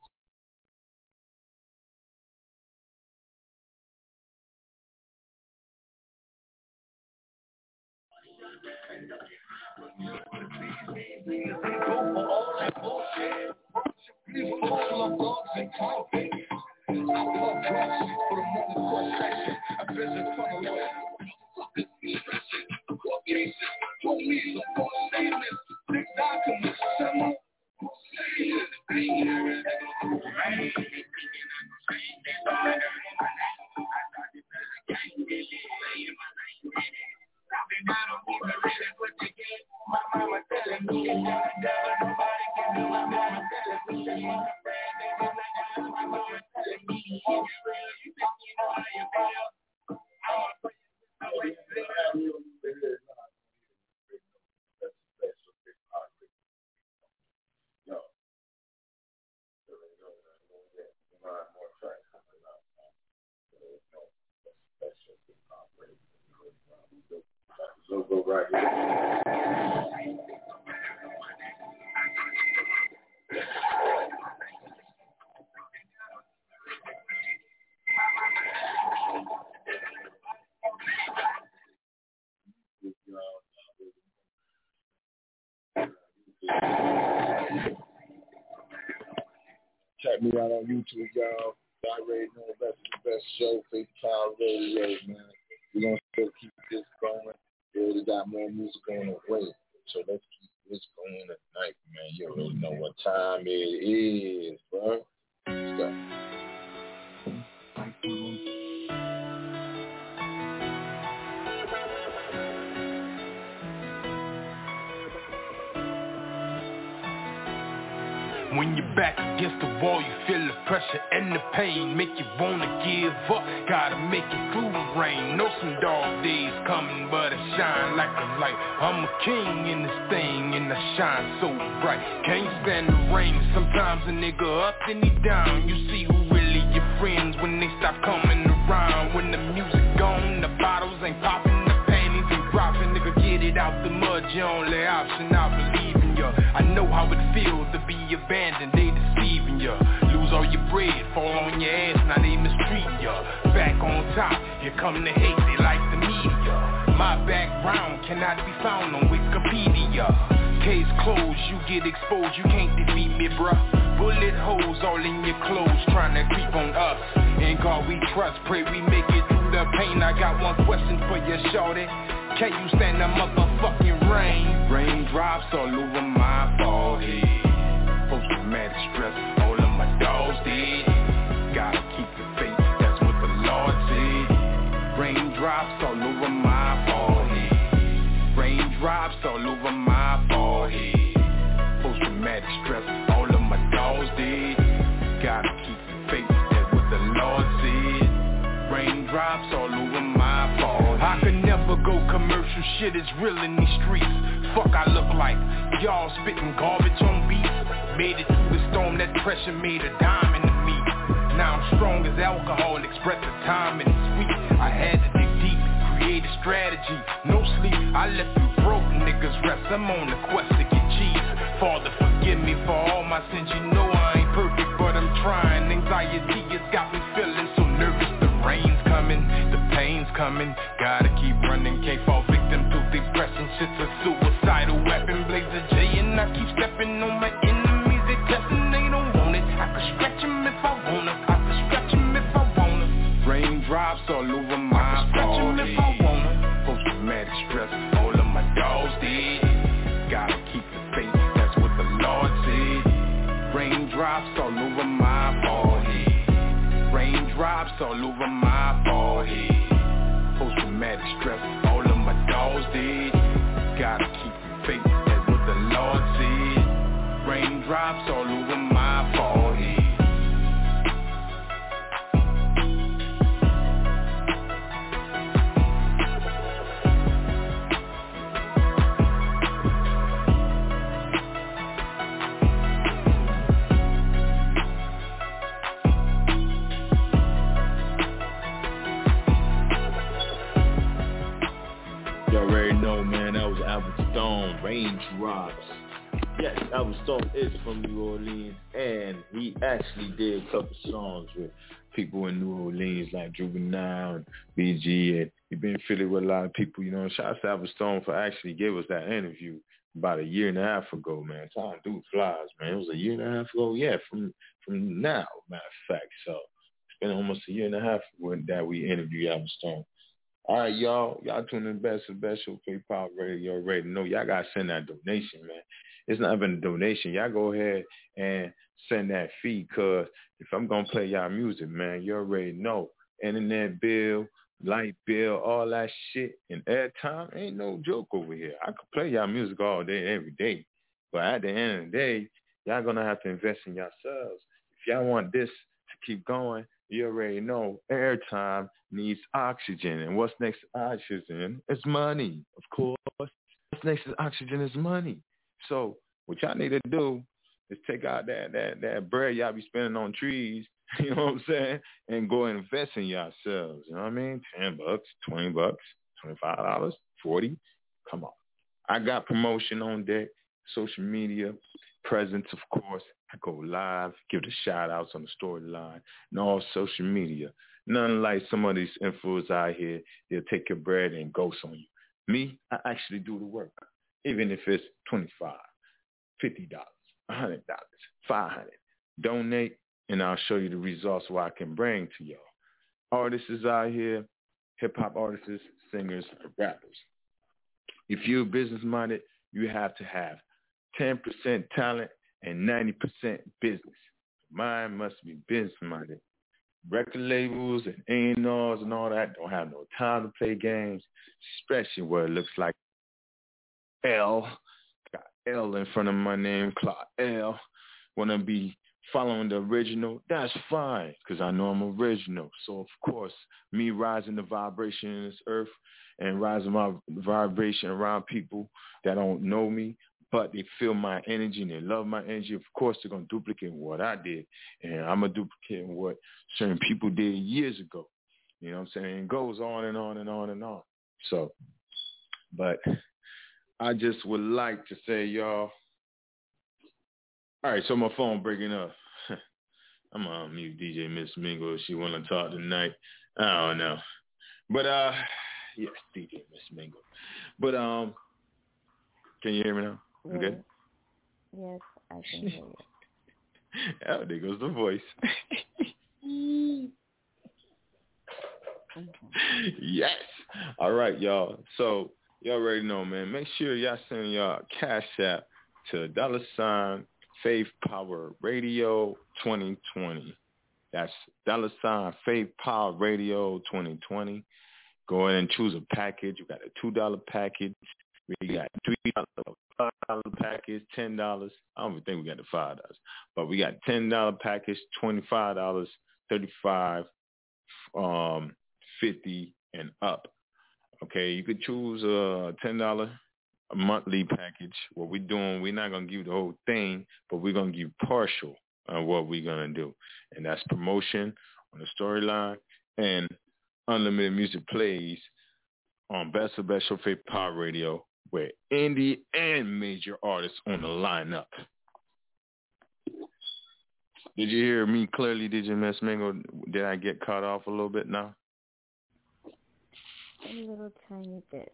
Go for all that bullshit. Please call up dogs and coffee. I love drugs for the moment for section. I visit from the lawyer. Fucking stressing. Court cases. Police are for statements. Six documents. Seven. I ain't I'd rather go to the rain. Be kicking up the train. There's all that in my name. I thought it was a gang. They saying my name. They got on me, but really what they get. My mama telling me it's on the devil, nobody can do. My mama telling me they want a friend, they want like that. My mama telling me if you real, you think you know how you feel. I'm a friend, I always feel. So go right here. Check me out on YouTube, y'all. I already know that's the best show, Faith Power Radio, man. We're going to still keep this going. We already got more music on the way. So let's keep this going tonight, man. You already know what time it is, bro. Let's go. When you're back against the wall, you feel the pressure and the pain, make you wanna give up, gotta make it through the rain. Know some dark days coming, but I shine like a light. I'm a king in this thing, and I shine so bright. Can't stand the rain, sometimes a nigga up and he down. You see who really your friends when they stop coming around. When the music gone, the bottles ain't popping, the panties ain't dropping. Nigga, get it out the mud, your only option, I believe in ya. I know how it feels to be abandoned, they deceiving ya. Lose all your bread, fall on your ass, now they mistreating ya. Back on top, here come the hate, they like the media. My background cannot be found on Wikipedia. Case closed, you get exposed, you can't defeat me, bruh. Bullet holes all in your clothes, trying to creep on us. In God we trust, pray we make it through the pain. I got one question for you, shorty. Can you stand the motherfucking rain? Raindrops all over my forehead. Post-traumatic stress, all of my dogs dead. Gotta keep the faith, that's what the Lord said. Raindrops all over my forehead. Raindrops all over my forehead. Post-traumatic stress, all of my dogs dead. Gotta keep the faith, that's what the Lord said. Raindrops all over my forehead. I could never go commercial, shit is real in these streets. Fuck I look like, y'all spitting garbage on beats. Made it through the storm, that pressure made a diamond to me. Now I'm strong as alcohol and express the time and it's sweet. I had to dig deep, create a strategy. No sleep, I left you broke niggas rest. I'm on the quest to get cheese. Father, forgive me for all my sins. You know I ain't perfect, but I'm trying. Anxiety has got me feeling so nervous. The rain's coming, the pain's coming. Gotta keep running, can't fall victim to depression. Shit's a suicidal weapon. Blaze a J and I keep stepping on my enemies. They testing, they don't want it. I could stretch them if I wanna. I could stretch them if I wanna. Raindrops all over my body. If I wanna. Post-traumatic stress, all of my dogs did. Gotta keep the faith, that's what the Lord said. Raindrops all over my forehead. Raindrops all over my forehead. Post-traumatic stress, all of my dogs did. Gotta keep the faith, that's what the Lord said. Raindrops all over my forehead. No, man, that was Albert Stone, Raindrops. Yes, Albert Stone is from New Orleans, and he actually did a couple songs with people in New Orleans like Juvenile and B G, and he's been fitted with a lot of people, you know. Shout out to Albert Stone for actually giving us that interview about a year and a half ago, man. Time dude flies, man. It was a year and a half ago, yeah, from from now, matter of fact. So it's been almost a year and a half when that we interviewed Albert Stone. All right, y'all. Y'all tuning in best of best show, PayPal Radio. You already know. Y'all got to send that donation, man. It's not even a donation. Y'all go ahead and send that fee, because if I'm going to play y'all music, man, you already know. Internet bill, light bill, all that shit, and airtime ain't no joke over here. I could play y'all music all day, every day. But at the end of the day, y'all going to have to invest in yourselves. If y'all want this to keep going, you already know airtime needs oxygen. And what's next to oxygen? It's money, of course. What's next to oxygen is money. So what y'all need to do is take out that, that, that bread y'all be spending on trees, you know what I'm saying, and go and invest in yourselves. You know what I mean? ten bucks, twenty bucks, twenty-five dollars, forty. Come on. I got promotion on deck, social media, presence, of course. I go live, give the shout-outs on the storyline, and all social media. None like some of these influencers out here, they'll take your bread and ghost on you. Me, I actually do the work, even if it's twenty-five dollars, fifty dollars, one hundred dollars, five hundred dollars. Donate, and I'll show you the results what I can bring to y'all. Artists out here, hip-hop artists, singers, rappers. If you're business-minded, you have to have ten percent talent and ninety percent business. Mine must be business-minded. Record labels and A and Rs and all that don't have no time to play games, especially where it looks like L. Got L in front of my name, Clark L. Want to be following the original? That's fine, because I know I'm original. So, of course, me rising the vibration in this earth and rising my vibration around people that don't know me, but they feel my energy and they love my energy. Of course, they're going to duplicate what I did. And I'm going to duplicate what certain people did years ago. You know what I'm saying? It goes on and on and on and on. So, but I just would like to say, y'all. All right, so my phone breaking up. I'm going to mute D J Miss Mingo if she want to talk tonight. I don't know. But, uh, yes, D J Miss Mingo. But, um, can you hear me now? Yes. Okay. Yes, I can hear you. Oh, there goes the voice. Yes. All right, y'all. So y'all already know, man. Make sure y'all send y'all Cash App to dollar sign Faith Power Radio twenty twenty. That's dollar sign Faith Power Radio twenty twenty. Go ahead and choose a package. You got a two dollar package. We got three dollars, five dollar package, ten dollars. I don't even think we got the five dollars, but we got ten dollar package, twenty five dollars, thirty five, um, fifty and up. Okay, you could choose a ten dollar a monthly package. What we're doing, we're not gonna give you the whole thing, but we're gonna give you partial. on what we're going to do. And that's promotion on the storyline and unlimited music plays on Best of Best Show Faith Power Radio with indie and major artists on the lineup. Did you hear me clearly, D J Miss Mingo? Did I get cut off a little bit now? A little tiny bit.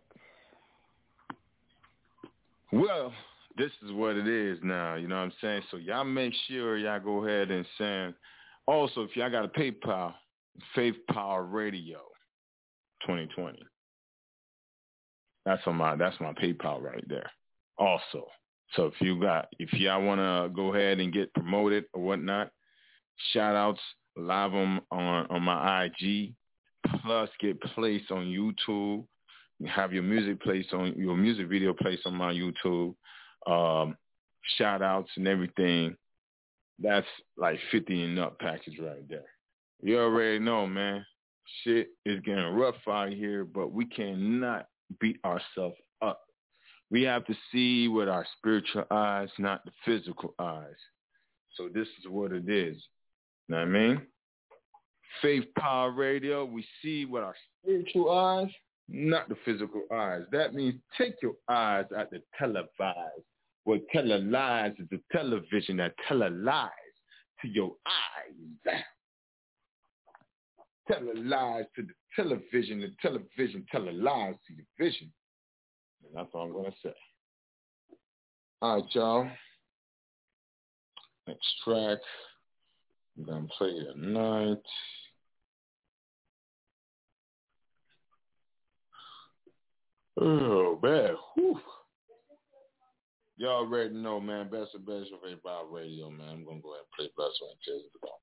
Well, this is what it is now, you know what I'm saying? So y'all make sure y'all go ahead and send. Also, if y'all got a PayPal, Faith Power Radio twenty twenty. That's on my that's my PayPal right there. Also, so if you got if y'all want to go ahead and get promoted or whatnot, shout outs live on on, on my I G, plus get placed on YouTube. Have your music placed on your music video placed on my YouTube. Um, shout outs and everything. That's like fifty and up package right there. You already know, man. Shit is getting rough out here, but we cannot beat ourselves up. We have to see with our spiritual eyes, not the physical eyes. So this is what it is. Know what I mean? Faith Power Radio, we see with our spiritual eyes, not the physical eyes. That means take your eyes at the televised. What tele-lies is the television that tele-lies to your eyes. Tele-lies to the television, the television tele-lies to your vision. And that's all I'm going to say. All right, y'all. Next track. I'm going to play it tonight. Oh, man. Whew. Y'all already know, man. Best of Best of Faith Power Radio, man. I'm going to go ahead and play Bless One Tears of the Ball.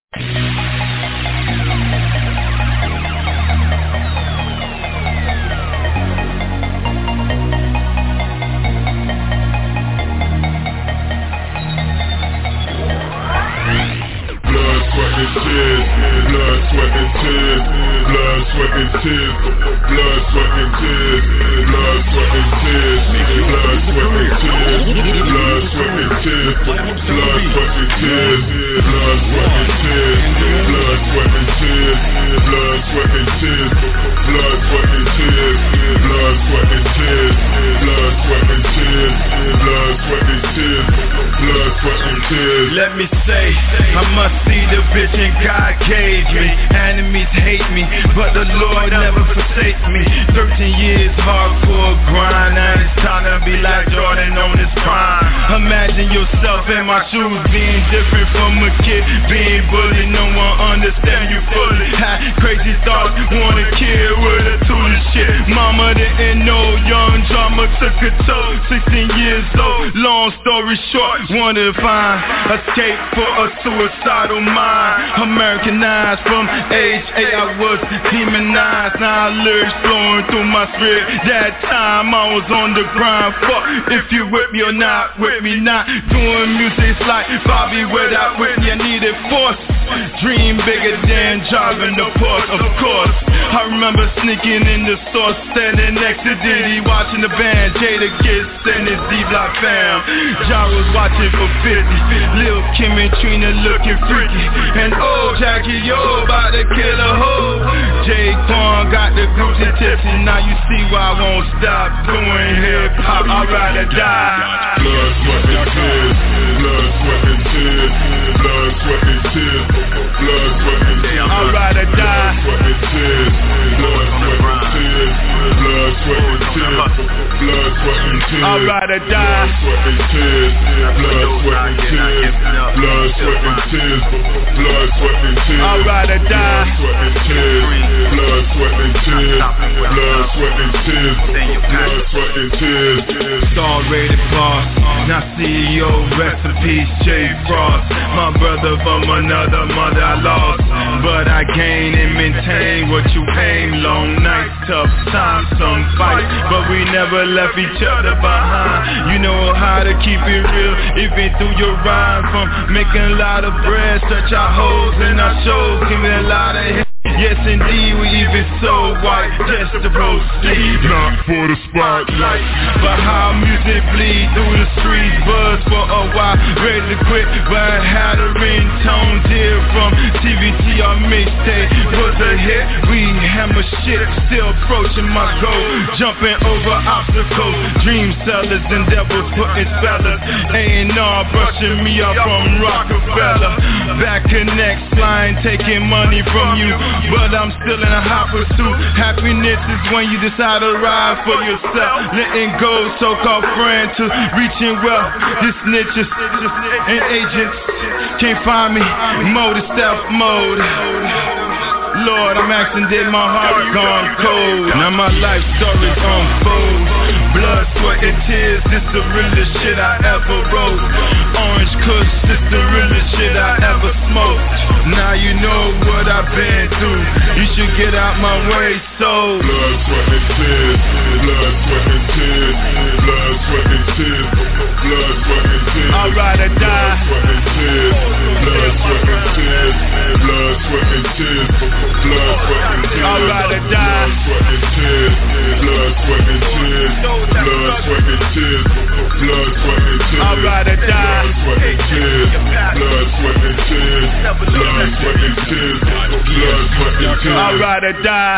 Blood, sweat, and tears, blood, sweat, and tears, blood, sweat, and tears, blood, sweat, and tears, blood, sweat, and tears, blood, sweat, and tears, blood, sweat, and tears, blood, sweat, and tears, blood, sweat, and tears, blood, sweat, and tears, blood, sweat, and tears, blood, sweat, and tears, blood, sweat, and tears, blood, sweat, and tears, blood, sweat, and tears. Let me say, I must see the vision God gave me. Enemies hate me, but the Lord never forsake me. Thirteen years hardcore grind, and it's time to be like Jordan on his prime. Imagine yourself in my shoes, being different from a kid, being bullied. No one understand you fully. Had crazy thoughts, wanna kill with a tool shit. Mama didn't know, young drama took a toll. Sixteen years old, long story short, wanted to find escape for a suicidal mind. Americanized from age eight, I was demonized. Now lyrics flowing through my spirit. That time I was on the grind. Fuck if you with me or not with me. Not doing music's like Bobby without Whitney. I needed force. Dream bigger than driving the Porsche, of course. I remember sneaking in the store, standing next to Diddy, watching the band. Jada Gitz and his D-Block fam. Ja was watching for fifty. Lil' Kim and Trina looking freaky. And oh, Jackie, yo, about to kill a hoe. Jay Quan got the Gucci tipsy. Now you see why I won't stop doing hip-hop. I'd rather die. Blood, sweat, and tears. Blood, sweat, and tears. Blood, sweat, and tears. Blood, sweat, and tears. I'd rather die. Blood, sweat, and tears. Blood, sweat, and tears. Blood, sweat, and tears. Blood, sweat, and tears. I'd rather die. Blood, sweat, and tears. Blood, sweat, and tears. Blood, sweat, and tears. Blood, sweat, and tears. I'd rather die. Blood, sweat, and tears. Blood, sweat, and tears. Blood, sweat, and tears. Blood, sweat, and tears. Star rated boss. Now C E O, rest in peace, Jay Frost. My brother from another mother I lost, but I gain and maintain what you aim. Long nights, tough times, some fights, but we never left each other behind. You know how to keep it real, even through your rhyme. From making a lot of bread, stretch our hoes in our shows, give me a lot of hits. Yes indeed, we even so white just to proceed. Not for the spotlight, but how music bleed through the streets. Buzz for a while, ready to quit, but had a ringtone dear from T V T. Our mixtape was a hit. We hammer shit, still approaching my goal. Jumping over obstacles, dream sellers, endeavors putting spellers. A and R brushing me up from Rockefeller. Back connects, flying, taking money from you, but I'm still in a hot pursuit. Happiness is when you decide to ride for yourself, letting go so-called friends to reaching wealth. This snitches and agents can't find me. Mode is stealth mode. Lord, I'm asking, did my heart gone cold? Now my life story unfolds. Blood, sweat, and tears, this the realest shit I ever wrote. Orange Kush, this the realest shit I ever smoked. Now you know what I've been through. You should get out my way, so blood, sweat, and tears. Blood, sweat, and tears. Blood, sweat, and tears. Blood, sweat, and tears. I'd rather die. Blood, sweat, and tears. Blood, sweat, and tears. Blood, sweat, and tears. Blood, sweat, and tears. I'd rather die. Blood, sweat, and tears. Blood, sweat, and tears. Blood, sweat, and tears. Blood, sweat, and tears. I'd rather die. Blood, sweat, and tears. Blood, sweat, and tears. Blood, sweat, and tears. Blood, sweat, and tears. I'd rather die.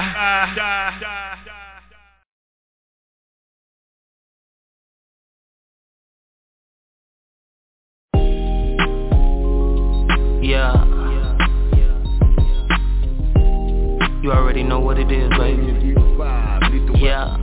Yeah. You already know what it is, baby. Yeah.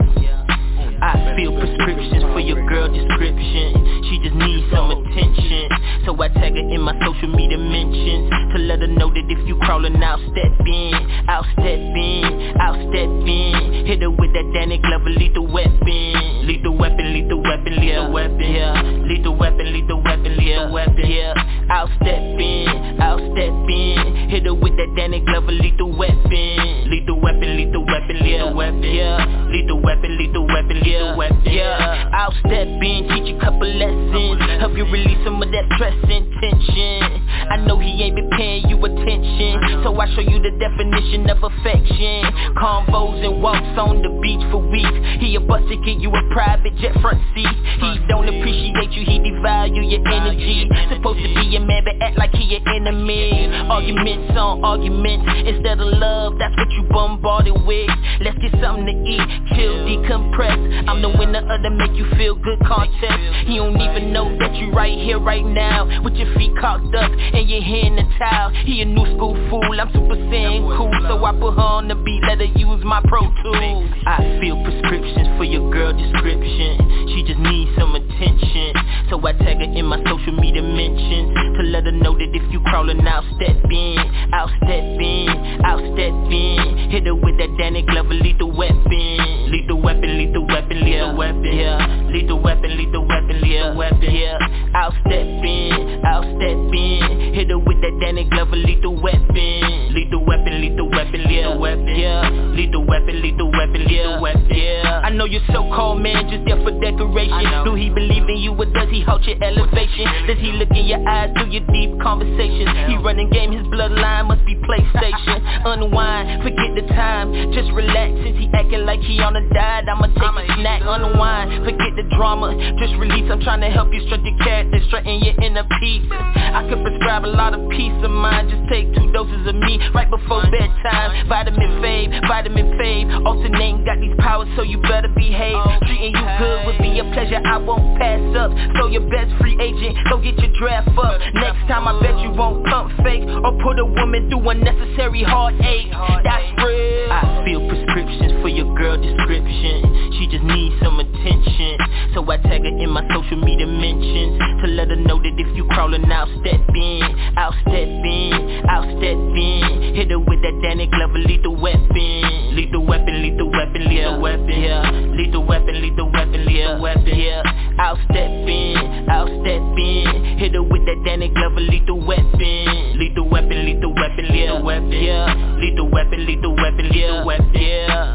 I feel prescriptions for your girl description. She just needs some attention, so I tag her in my social media mentions to let her know that if you crawling out, step in, out step in, out step in. Hit her with that Danny Glover lethal weapon, lethal weapon, lethal weapon, lethal weapon, yeah, lethal weapon, lethal weapon, lethal weapon, yeah. Out step in, out step in. Hit her with that Danny Glover lethal weapon, lethal weapon, lethal weapon, lethal weapon, yeah, lethal weapon, lethal weapon, lethal yeah, weapon, yeah. I'll step in, teach a couple lessons, help you release some of that stress and tension. I know he ain't been paying you attention, so I show you the definition of affection. Convos and walks on the beach for weeks. He a bust to get you a private jet front seat. He don't appreciate you, he devalue your energy. Supposed to be a man but act like he an enemy. Arguments on arguments instead of love, that's what you bombarded with. Let's get something to eat, chill, decompress. I'm the winner of the make you feel good contest. He don't even know that you right here, right now, with your feet cocked up and your hand in the towel. He a new school fool, I'm super saiyan cool, so I put her on the beat, let her use my Pro Tools. I feel prescriptions for your girl description. She just needs some attention, so I tag her in my social media mentions to let her know that if you crawling out, step in, out step in, out step in. Hit her with that Danny Glover lethal weapon, lethal weapon, lethal weapon, lethal weapon, yeah, lethal weapon, lethal weapon, lethal weapon, yeah. Out step in, out step in. Hit her with that Danny Glover lethal weapon, lethal weapon, lethal weapon, lethal weapon, yeah, lethal weapon, lethal weapon, lethal weapon, yeah. I know your so-called man just there for decoration. Do he believe in you or does he halt your elevation? Does he look in your eyes through your deep conversations? He running game, his bloodline must be PlayStation. Unwind, forget the time, just relax. Since he acting like he on a diet, I'ma take a snack. Unwind, forget the drama, just release. I'm trying to help you strut your character, straighten your inner peace. I could prescribe a lot of peace of mind, just take two doses of me right before bedtime. Vitamin fave, vitamin fave, alternating, got these powers so you better behave. Treating you good would be a pleasure, I won't pass up. So your best free agent, go get your draft up. Next time I bet you won't pump fake or put a woman through unnecessary heartache. That's real. I feel prescriptions for your girl description. She just needs some attention, so I tag her in my social media mentions to let her know that if you crawling out, step in, out step in, out step in. Hit her with that Danny Glover lethal weapon, lethal weapon, lethal weapon, lethal weapon, yeah, lethal weapon, lethal weapon, lethal weapon, yeah. Out step in, out step in. Hit her with that Danny Glover lethal weapon, lethal weapon, lethal weapon, lethal weapon, yeah, lethal weapon, lethal weapon, lethal weapon, yeah.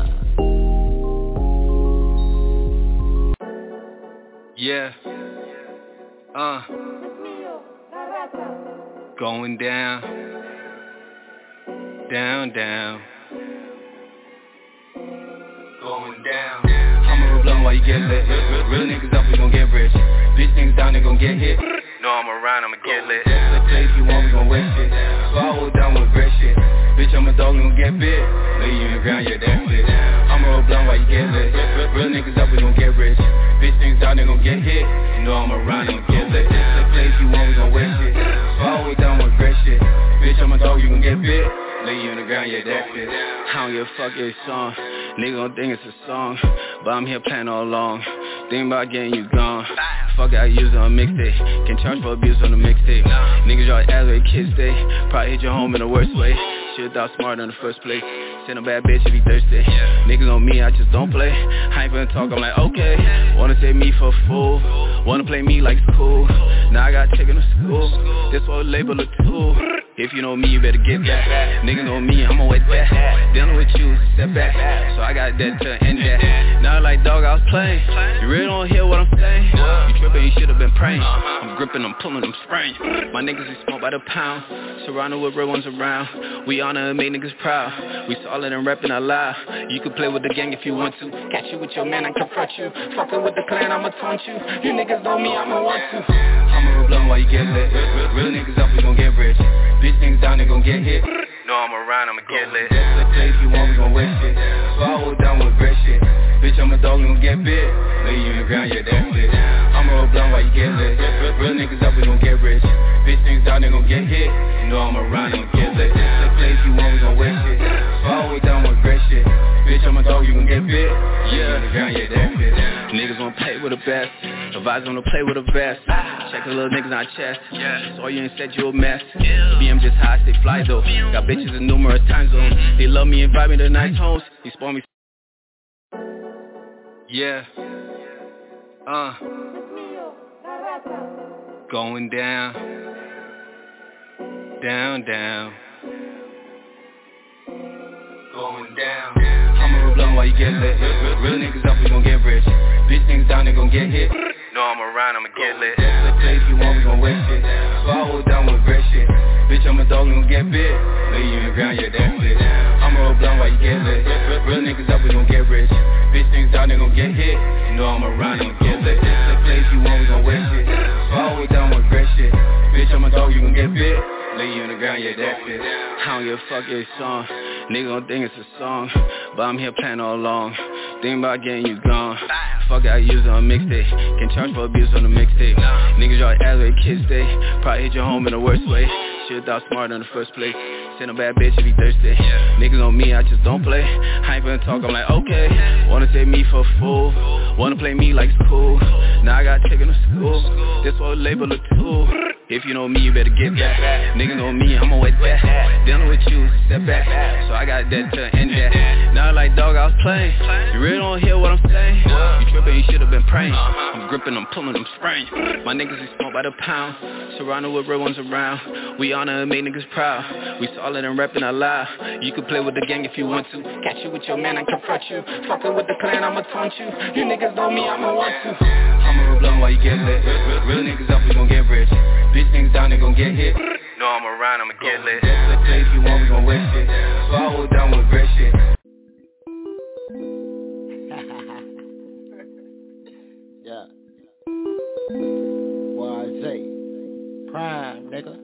Yeah, uh, going down, down, down. Going down. I'ma blunt while you get lit. Real niggas up, we gon' get rich. Bitch niggas down, they gon' get hit. No, I'm around, I'ma get lit. The place you want, we gon' waste shit. So I hold down with great shit. Bitch, I'm a dog, we gon' get bit. Lay you in the ground, yeah, that's it. I'ma roll blunt while you get lit. Real niggas up, we gon' get rich. Bitch niggas down, they gon' get hit. You know I'm around, I'ma get lit. The place you want, we gon' waste shit. So I hold down with great shit. Bitch, I'm a dog, you gon' get bit. Lay you in the ground, yeah, that's it. I don't give a fuck your song. Nigga gon' think it's a song, but I'm here playing all along. Think about getting you gone. Fuck I use on a mixtape. Can charge for abuse on the mixtape. Niggas y'all ass where kids stay. Probably hit your home in the worst way. Should've thought smart in the first place. Send a bad bitch if you thirsty. Niggas on me, I just don't play. I ain't finna talk, I'm like, okay. Wanna take me for a fool. Wanna play me like it's cool. Now I got taken to school. This what label a tool. If you know me, you better get that. Niggas know me, I'ma wet that. Dealing with you is a setback. So I got that to end that. Now like dog, I was playing. You really don't hear what I'm saying. You tripping, you should've been praying. I'm gripping, I'm pulling, I'm spraying. My niggas is smoked by the pound. Surrounded with real ones around. We honor and make niggas proud. We solid and reppin' out loud. You can play with the gang if you want to. Catch you with your man, I confront you. Fuckin' with the clan, I'ma taunt you. You niggas know me, I'ma want to. I'ma roll blunt while you get lit. Real niggas up, we gon' get rich. Bitch niggas down, they gon' get hit. No, I'm around, I'ma get lit. The place you want, we gon' waste shit. So I hold down with great shit. Bitch, I'm a dog, we gon' get bit. Lay you in the ground, yeah, that's it. I'ma roll blunt while you get lit. Real niggas up, we gon' get rich. Bitch niggas down, they gon' get hit. You know I'm around, I'ma get lit. The place you want, we gon' waste shit. So I hold down with great shit. Bitch, I'm a dog, you gon' get bit. Yeah, in the ground, yeah, that's it. Niggas wanna play with the best. Advise wanna play with the best. Check the little niggas on chest. Saw you and said you a mess. B M just high, stay fly though. Got bitches in numerous time zones. They love me, invite me to nice homes. He spawn me. Yeah. Uh. Going down. Down, down. Going down. I'ma roll blunt while you get lit. Real niggas up, we gon' get rich. Bitch niggas down, they gon' get hit. No, I'm around, I'ma get lit. The place you want, we gon' waste shit. So I hold down with great shit. Bitch, I'm a dog, we gon' get bit. Lay you in the ground, yeah, that's it. I'ma roll blunt while you get lit. Real niggas up, we gon' get rich. Bitch niggas down, they gon' get hit. You know I'm around, I'ma get lit. The place you want, we gon' waste shit. So I hold down with great shit. Bitch, I'm a dog, you gon' get bit. Lay you in the ground, yeah, that's it. I don't give a fuck your song. Nigga gon' think it's a song, but I'm here playing all along. Think about getting you gone. Fuck I use on a mixtape. Can charge for abuse on the mixtape. Niggas y'all ass where kids stay. Probably hit your home in the worst way. Should've thought smart in the first place. Send a bad bitch if you thirsty. Niggas on me, I just don't play. I ain't finna talk, I'm like, okay. Wanna take me for a fool. Wanna play me like it's cool. Now I got taken to school. This what label a tool. If you know me, you better get that. Niggas know me, I'ma wet that. Dealing with you is a setback. So I got that to end that. Now like dog, I was playing. You really don't hear what I'm saying. You tripping, you should've been praying. I'm gripping, I'm pulling, I'm spraying. My niggas is smoked by the pound. Surrounded with real ones around. We honor and make niggas proud. We solid and reppin' out loud. You can play with the gang if you want to. Catch you with your man, I confront you. Fuckin' with the clan, I'ma taunt you. You niggas know me, I'ma want to. I'ma roll blunt while you get lit. Real niggas up, we gon' get rich. Bitch niggas down, they gon' get hit. No, I'm around, I'ma get lit. The place you want, we gon' waste shit. So I hold down with great shit. Yeah. Y Z. Prime, nigga.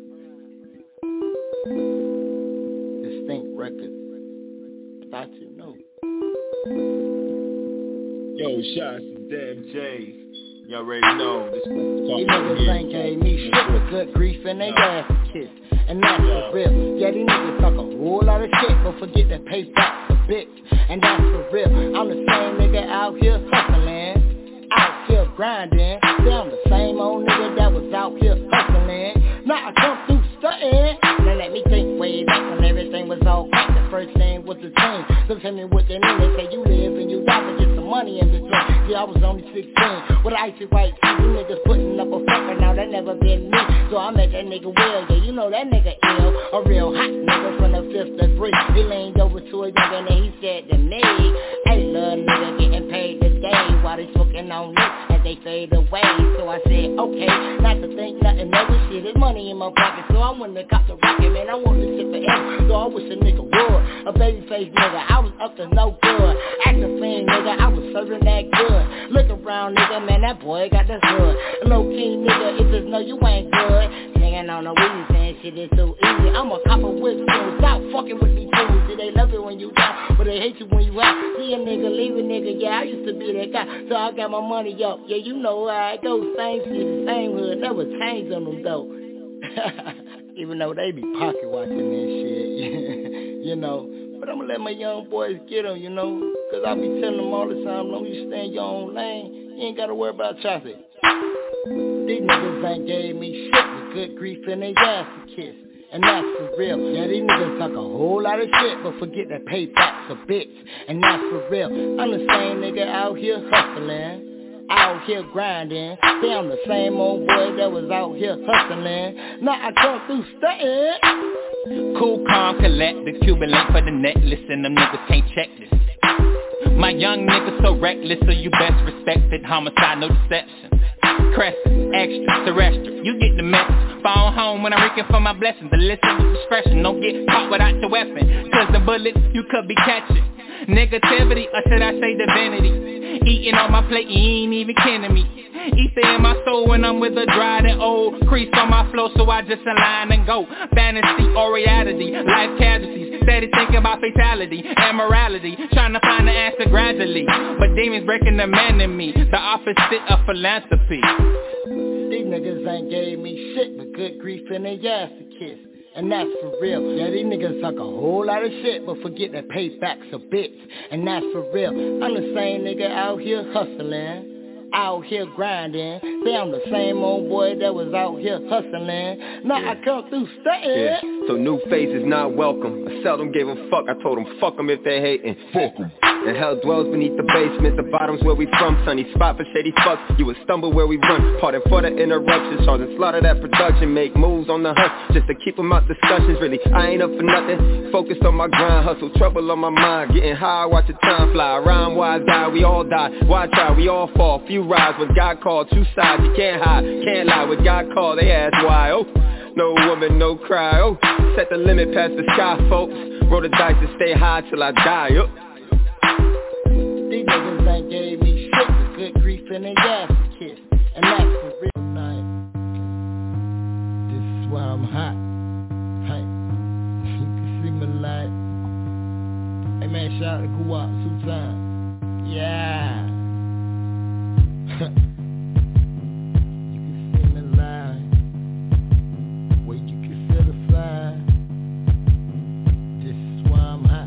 Distinct Records. Thought you knew. Yo, shots to Damn J's. Y'all already know this is these niggas ain't gave me shit with good grief and they ass kiss. And that's for real. Yeah, these niggas talk a whole lot of shit, but forget to pay back the bitch. And that's for real. I'm the same nigga out here hustling, out here grinding. Yeah, I'm the same old nigga that was out here hustling. Now I come through stunting. Now let me think way back when everything was all crack. The first thing was the team. Look at me with the name, they say you live and you die, but get some money in between. Yeah, I was only sixteen with icy white teeth. You niggas putting up a fucker, now that never been me. So I met that nigga Will, yeah, you know that nigga ill. A real hot nigga from the fifth degree. He leaned over to a young and he said to me, hey, little nigga getting paid today while they smoking on this. they fade away. So I said, okay, not to think nothing of this shit. There's money in my pocket, so I went to cop the rocket, man. I want this shit forever, so I wish a nigga would. A baby face nigga, I was up to no good. Acting fiend nigga, I was serving that good. Look around nigga, man, that boy got the hood. Low key nigga, if it's no, you ain't good. Singing on the weed, saying shit is too easy. I'm a copper with fools, stop fucking with these fools. See, they love it when you down, but they hate you when you out. See a nigga, leave a nigga, yeah, I used to be that guy. So I got my money up, yeah, you know how it goes. Same shit, same hood, never change on them though. Even though they be pocket watching that shit, you know. But I'ma let my young boys get them, you know. Cause I be telling them all the time, long you stay in your own lane, you ain't gotta worry about traffic. These niggas ain't gave me shit with good grief and they ass to kiss. And that's for real. Yeah, these niggas talk a whole lot of shit, but forget that paybacks a bitch. And that's for real. I'm the same nigga out here hustling, out here grinding. Say I'm the same old boy that was out here hustling. Now I come through stunting. Cool, calm, collect the Cuban link for the necklace, and them niggas can't check this. My young niggas so reckless, so you best respect it. Homicide, no deception. Crescent, extra, terrestrial, you get the message. Fall home when I'm reeking for my blessings. To listen with discretion, don't get caught without your weapon. Cause the bullets you could be catching. Negativity, or should I say divinity? Eating on my plate, you ain't even kidding me. Ether in my soul when I'm with a dried and old. Crease on my flow, so I just align and go. Fantasy or reality, life casualties. Steady thinking about fatality and morality. Trying to find the answer gradually, but demons breaking the man in me. The opposite of philanthropy. These niggas ain't gave me shit but good grief and they ass to kiss. And that's for real. Yeah, these niggas talk a whole lot of shit, but forget that payback's a bitch. And that's for real. I'm the same nigga out here hustling, out here grinding. Say I'm the same old boy that was out here hustling. Now yeah. I come through stunting. Yeah. So new faces not welcome. I seldom gave a fuck. I told them fuck them if they hating. Fuck them. And hell dwells beneath the basement. The bottom's where we from. Sunny spot for shady fucks. You would stumble where we run. Pardon for the interruptions. Charge and slaughter that production. Make moves on the hunt just to keep them out discussions. Really, I ain't up for nothing. Focused on my grind. Hustle, trouble on my mind. Getting high, watch the time fly. Rhyme wise die, we all die. Why try, we all fall. Few rise when God called. Two sides, you can't hide. Can't lie, when God called, they ask why. Oh, no woman, no cry. Oh, set the limit past the sky, folks. Roll the dice and stay high till I die. Oh. These niggas ain't gave me shit with good grief and they ass to kiss. And that's for real night. This is why I'm hot. Hey, you can see my light. Hey man, shout out to Guwap, Sultan. Yeah. You can see my light. Where you can feel the fire. This is why I'm hot.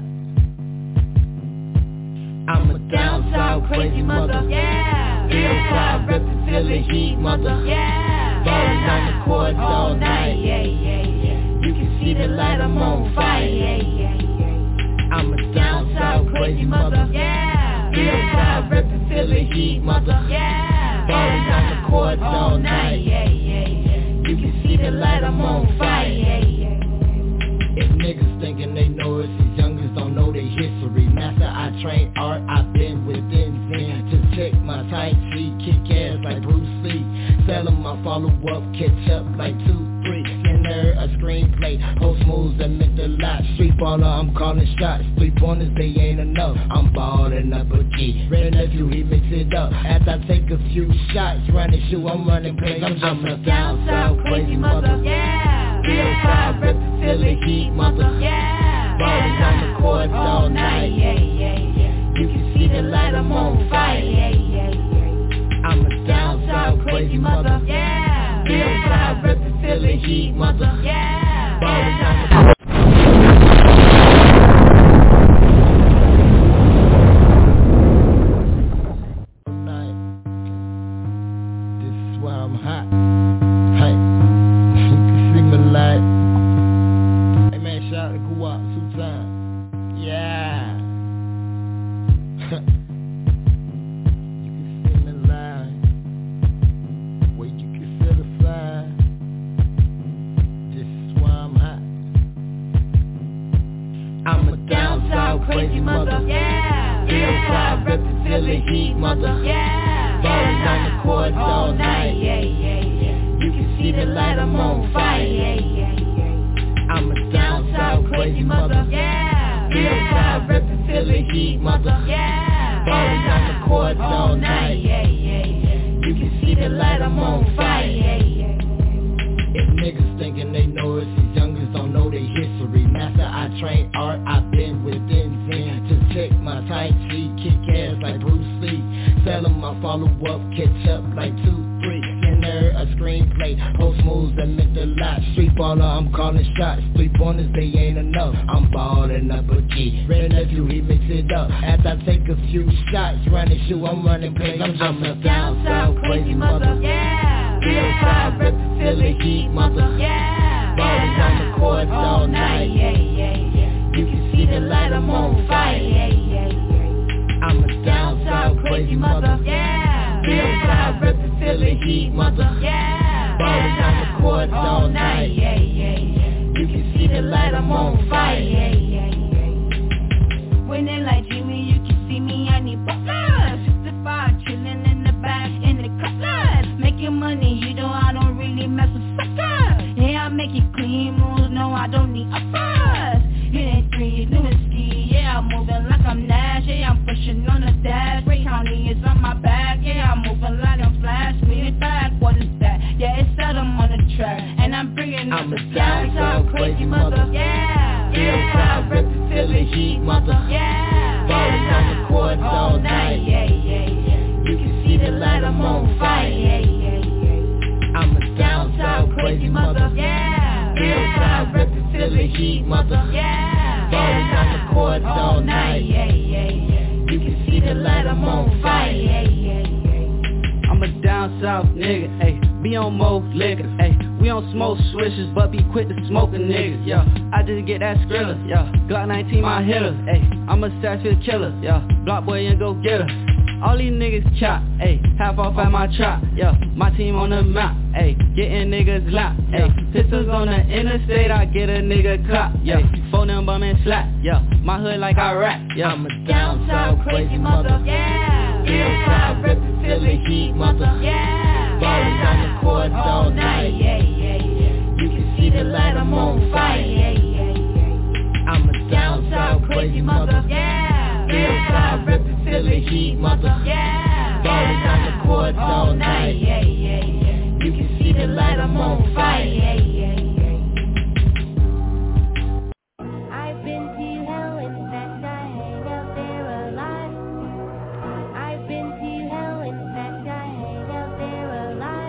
I'm a down south crazy mother, yeah. Hillside reppin', feel the heat, mother, yeah. Ballin' on the courts all night, yeah, yeah, yeah. You can see the light, I'm on fire, yeah, yeah, yeah. I'm a down south crazy mother, yeah. Hillside reppin', feel the heat, mother, yeah. Ballin' on the courts all night, yeah, yeah, yeah. You can see the light, I'm on fire, yeah, yeah. If niggas thinking they know us, these youngers don't know their history. Master, I train art, I've been within Zen. To check my Tai Chi, kick ass like Bruce Lee. Tell them I follow up, catch up like two, three. Send her a screenplay, post moves that meant a lot. Street baller, I'm calling shots. Three pointers, they ain't enough. I'm ballin' up a key. Red nephew, he mix it up. After I take a few shots, running shoe, I'm running plays. I'm just a down south crazy mother, yeah. Hillside reppin', feel the heat, mother, yeah. Ballin' on the courts all night, yeah, yeah, yeah. You can see the light, I'm on fire, yeah, yeah, yeah. I'm a down south crazy mother, yeah. Hillside reppin', feel the heat, mother, yeah. Ballin' on the courts. This is why I'm hot. Hey. Light. Hey man, shout out to Guwap, Sultan. Yeah. You can see me light. Where you can feel the fire. This is why I'm hot. I'm a down south crazy mother, yeah. Hillside reppin', feel the heat, mother, yeah. Ballin' on the court all night. Yeah, yeah, yeah. You can see the light, I'm on fire. Yeah, yeah, yeah. I'm a down south crazy mother. Yeah. Hillside reppin', feel the heat, mother. Yeah. Ballin' on the court all night. Yeah, yeah, yeah. You can see the light, I'm on fire. Yeah, yeah. If niggas thinking they know us, these youngers don't know their history. Master, I train art, I've been within Zen. To check my Tai Chi, kick ass like Bruce Lee. Sell 'em, I follow up, catch up like two, three. In there, a screenplay, post moves that meant a lot. Street baller, I'm calling shots. Three pointers, they ain't enough. I'm ballin' up a key. Red nephew, he mix it up. After I take a few shots, running shoe, I'm running plays. I'm just a down south crazy mother. Yeah. Hillside reppin', feel the heat, mother. Yeah. Ballin' on the court all night. Yeah, yeah, yeah. You can see the light, I'm on fire. Yeah, yeah, yeah. I'm a down south crazy mother. Yeah. Hillside reppin', feel the heat, mother. Yeah. Ballin' on the court all night. Yeah, yeah, yeah. You can see the light, I'm on fire. Yeah, yeah, yeah. When they like Jimmy, you can see me, I need butlers. sixty-five, chillin' in the back, in the cutlass. Making money, you know I don't really mess with suckers. Yeah, I make it clean moves, no I don't need uppers. It ain't three, doing ski, yeah I'm moving like I'm Nash. Yeah, I'm pushing on the dash, Ray County is on my back. Yeah, I'm moving like I'm Flash, spin it back, what is that? Yeah, it's set, I'm on the track, and I'm bringing up the down south crazy mother. Yeah, hillside reppin', feel the heat, mother. Yeah, ballin' on the court all night. Yeah, yeah, yeah. You can see the light, I'm on fire. Yeah, yeah, yeah. I'm a down south crazy mother. Yeah, hillside reppin', feel the heat, mother. Yeah, ballin' on the court all night. Yeah, yeah, yeah. You can see the light, I'm on fire. Yeah, yeah, yeah. I'm a down south nigga, ayy, be on more liquor, ayy. We don't smoke swishers, but be quick to smoke a nigga, yeah. I just get that Skrilla, yeah. Glock nineteen my hitter, ayy. I'm a Satchel killer, yeah. Block boy and go get her. All these niggas chop, ayy, half off at my trap, yeah. My team on the map, ayy, getting niggas locked, ayy. Pistols on the interstate, I get a nigga clock, yeah. Phone them bum and slap, yeah. My hood like I rap, yeah. I'm a down south crazy mother. Yeah, hillside reppin', feel the heat, mother. Yeah, ballin' on the court all night. Yeah, yeah, yeah. You can see the light, I'm on fire. Yeah, yeah, yeah. I'm a down south crazy mother. Yeah, hillside reppin', feel the heat, mother. Yeah, ballin' on the court all night. Yeah, yeah, yeah. You can see the light, I'm on fire. Yeah, yeah, yeah. I've been to hell and back, I hang out there a lot. I've been to hell and back, I hang out there a lot.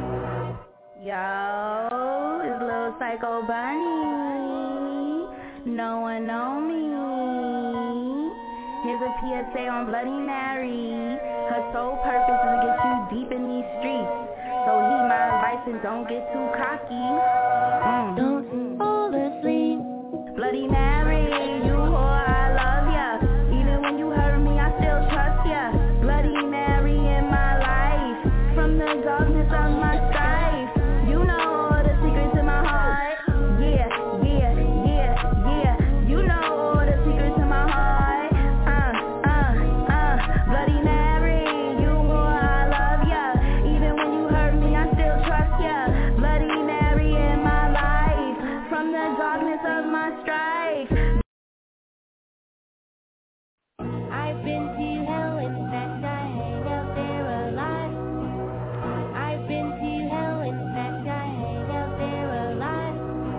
Yo, it's Lil Psycho Bunny. No one know me. Here's a P S A on Bloody Mary. Her sole purpose is to get you deep in these streets. So heed my advice and don't get too cocky. Mm. Don't fall asleep. Bloody Mary, you whore, I love ya. Even when you hurt me, I still trust ya. Bloody Mary in my life. From the darkness of my strife. You know all the secrets in my heart. Yeah, yeah, yeah, yeah. You know all the secrets in my heart. Uh, uh, uh. Bloody Mary, you whore, I love ya. Even when you hurt me, I still trust ya. Bloody Mary in my life. From the darkness of my strife. I've been to hell and back, I hang out there a lot. I've been to hell and back, I hang out there a lot.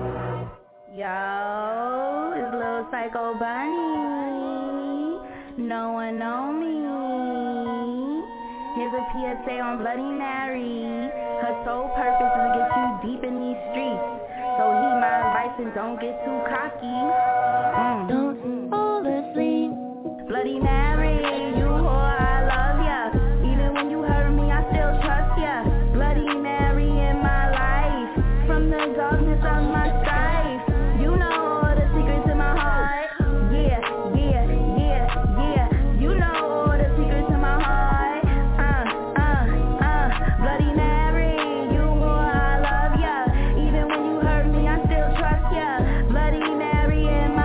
Yo, it's Lil Psycho Bunny. No one know me. Here's a P S A on Bloody Mary. Her sole purpose is to get you deep in these streets. So heed my advice and don't get too cocky. Mm. Don't fall asleep. Bloody Mary, you whore, I love ya. Even when you hurt me, I still trust ya. Bloody Mary in my life. From the darkness of my strife. You know all the secrets in my heart. Yeah, yeah, yeah, yeah. You know all the secrets in my heart. Uh, uh, uh. Bloody Mary, you whore, I love ya. Even when you hurt me, I still trust ya. Bloody Mary in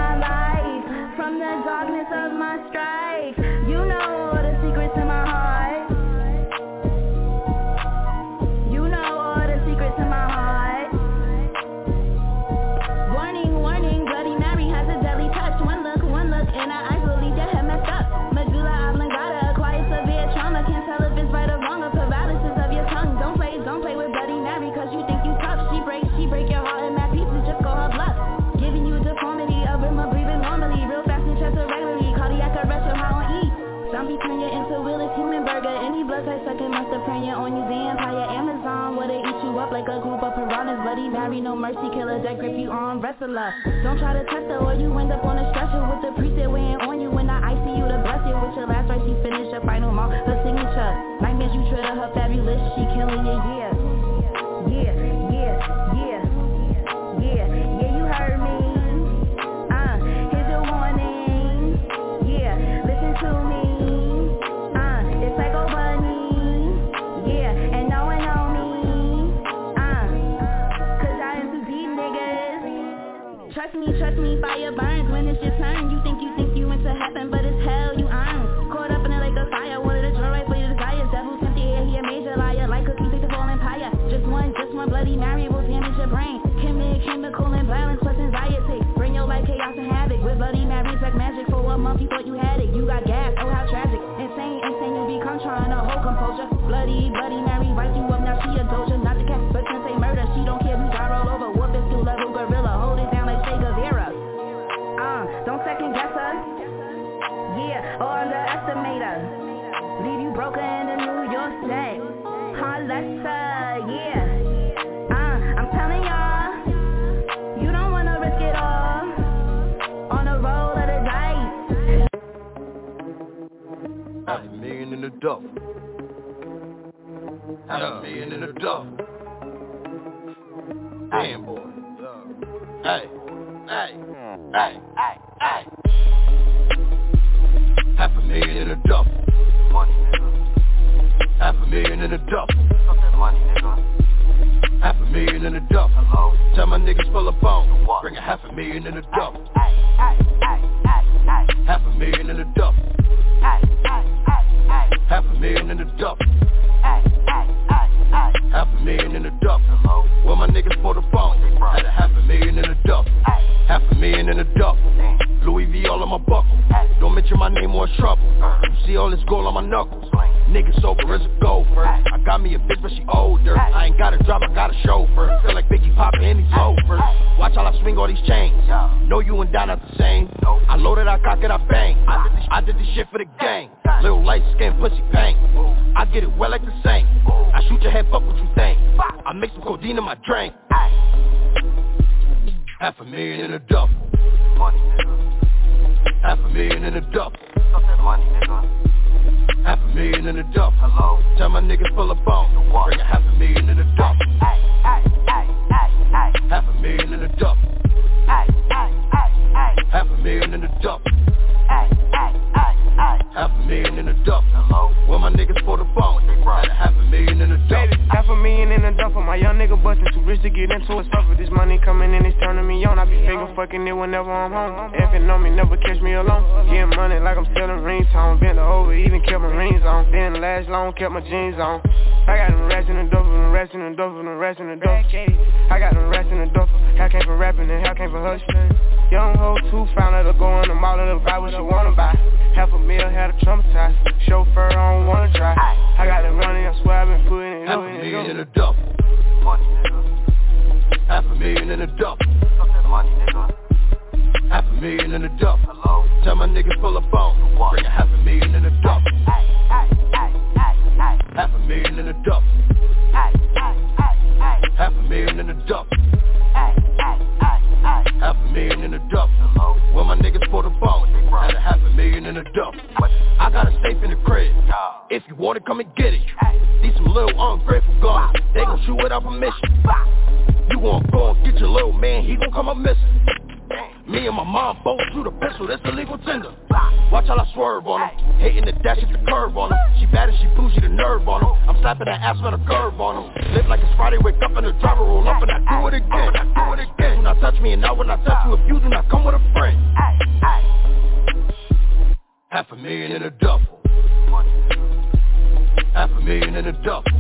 blood type sucking, must have praying on you. Vampire Amazon, where they eat you up like a group of piranhas. Bloody Mary, no mercy, killer that grip you on, wrestler. Don't try to touch her or you end up on a stretcher with the priest that weighing on you. When I icy you to bless you with your last verse, she finish her final mark, her signature. Nightmares you treat her fabulous, she killing you, yeah. Yeah, yeah, yeah, yeah, yeah, you heard me. Uh, here's your warning. Yeah, listen to me. Uh, it's like a bunny. Yeah, and no one know me. Uh, cause I am too deep, niggas. Trust me, trust me, fire burns when it's your turn. You think you think you into heaven, but it's hell you earn. Caught up in it like a fire, one of the joy right for your desires. Devil's empty here, he a major liar, like cookies take the full empire. Just one, just one bloody Mary will damage your brain. Chemi- chemical imbalance plus anxiety. Bring your life chaos and havoc. With bloody Mary's like magic. For a month you thought you had it. You got gas, oh how tragic. Insane, insane you become trying to hold composure. Bloody, bloody Mary wipe you up, now she a doja. Not the cat, but can say murder. She don't care who's got roll over. Whoop it, skill level gorilla. Hold it down like Che Guevara. Uh, don't second guess her. Yeah, or underestimate her. Leave you broken in the New York set. Harlessa, yeah. Uh, I'm telling y'all, you don't wanna risk it all on the roll of the dice. Half a million in the duffel. Half a million in the duffel. Damn boy. Hey, hey, hey, hey, hey. Half a million in the duffel. Money, nigga. Half a million in the duffel. Money, nigga. Half a million in the duffel. Hello. Tell my niggas full of bone. Bring a half a million in the duffel. Half a million in the duffel. Half a million in the duffel. Half a million in the duffel. Well, my niggas for the phone. Had a half a million in the duffel. Half a million in the duffel. Louis V all on my buckle. Don't mention my name or it's trouble. You see all this gold on my knuckles. Niggas sober as a gopher. I got me a bitch but she older. I ain't got a job, I got a chauffeur. Feel like Biggie poppin' and he's over. Watch how I swing all these chains. Know you and Don not the same. I loaded, I cock it, I bang. I did this, I did this shit for the gang. Little light skin pussy pain. I get it well like the same. I shoot your head, fuck what you think. I mix some codeine in my drink. Half a million in a duffel. Money, nigga. Half a million in a duffel. Money, nigga. Half a million in a duffel. Hello. Tell my niggas full of bone. Bring a half a million in a duffel. Half a million in a duffel. Half a million in a duffel. Half a million in a duffel. Well, my niggas for the phone. Had a half a million in a duffel. Half a million in a duffel. My young nigga bustin' too rich to get into a suffer. This money coming in, it's turning me on. I be finger fucking it whenever I'm home. If it know me, never catch me alone. Getting money like I'm selling ringtone. Bent over, even kept my rings on. Didn't last long, kept my jeans on. I got them rats in the duffel, them rats in the duffel, them rats in the duffel. I got them rats in the duffel. Hell came for rapping and hell came for hustling. Young hoe too, found her to go on the mall and buy what she wanna buy. Half a meal had a traumatized. Chauffeur, I don't wanna try. I got it running, I swear I've been putting it Half a million in a duffel. Money, nigga. Half a million in a duffel. Money, nigga. Half a million in a duffel. Hello. Tell my niggas full of bone. Bring a half a million in a duffel. Half a million in a duffel. Half a million in a duffel. Half a million in a duffel. Well, my niggas for the phone. Had a half a million in a duffel. I got a safe in the crib. If you want it, come and get it. These some little ungrateful guns. They gon' shoot without permission. You gon' go and get your little man, he gon' come up missing. Me and my mom both shoot a pistol, that's illegal tender. Watch how I swerve on him. Hating the dash at the curve on him. She bad and she bougie, the nerve on him. I'm slapping that ass with a curve on him. Live like it's Friday, wake up in the driver, roll up and I do it again. I do it again. Do not touch me and now when I touch you, if you do not come with a friend. Half a million in a duffel. Half a million in a duffel.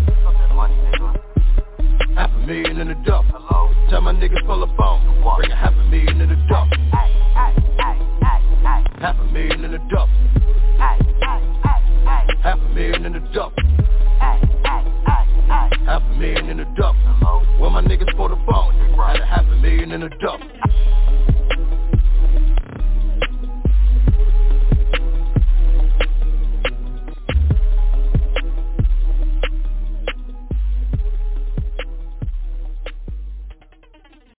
Half a million in a duffel. Tell my niggas full of bone. Bring a half a million in a duffel. Half a million in a duffel. Half a million in a duffel. Half a million in a duffel. Well, my niggas for the phone. Had a half a million in a duffel.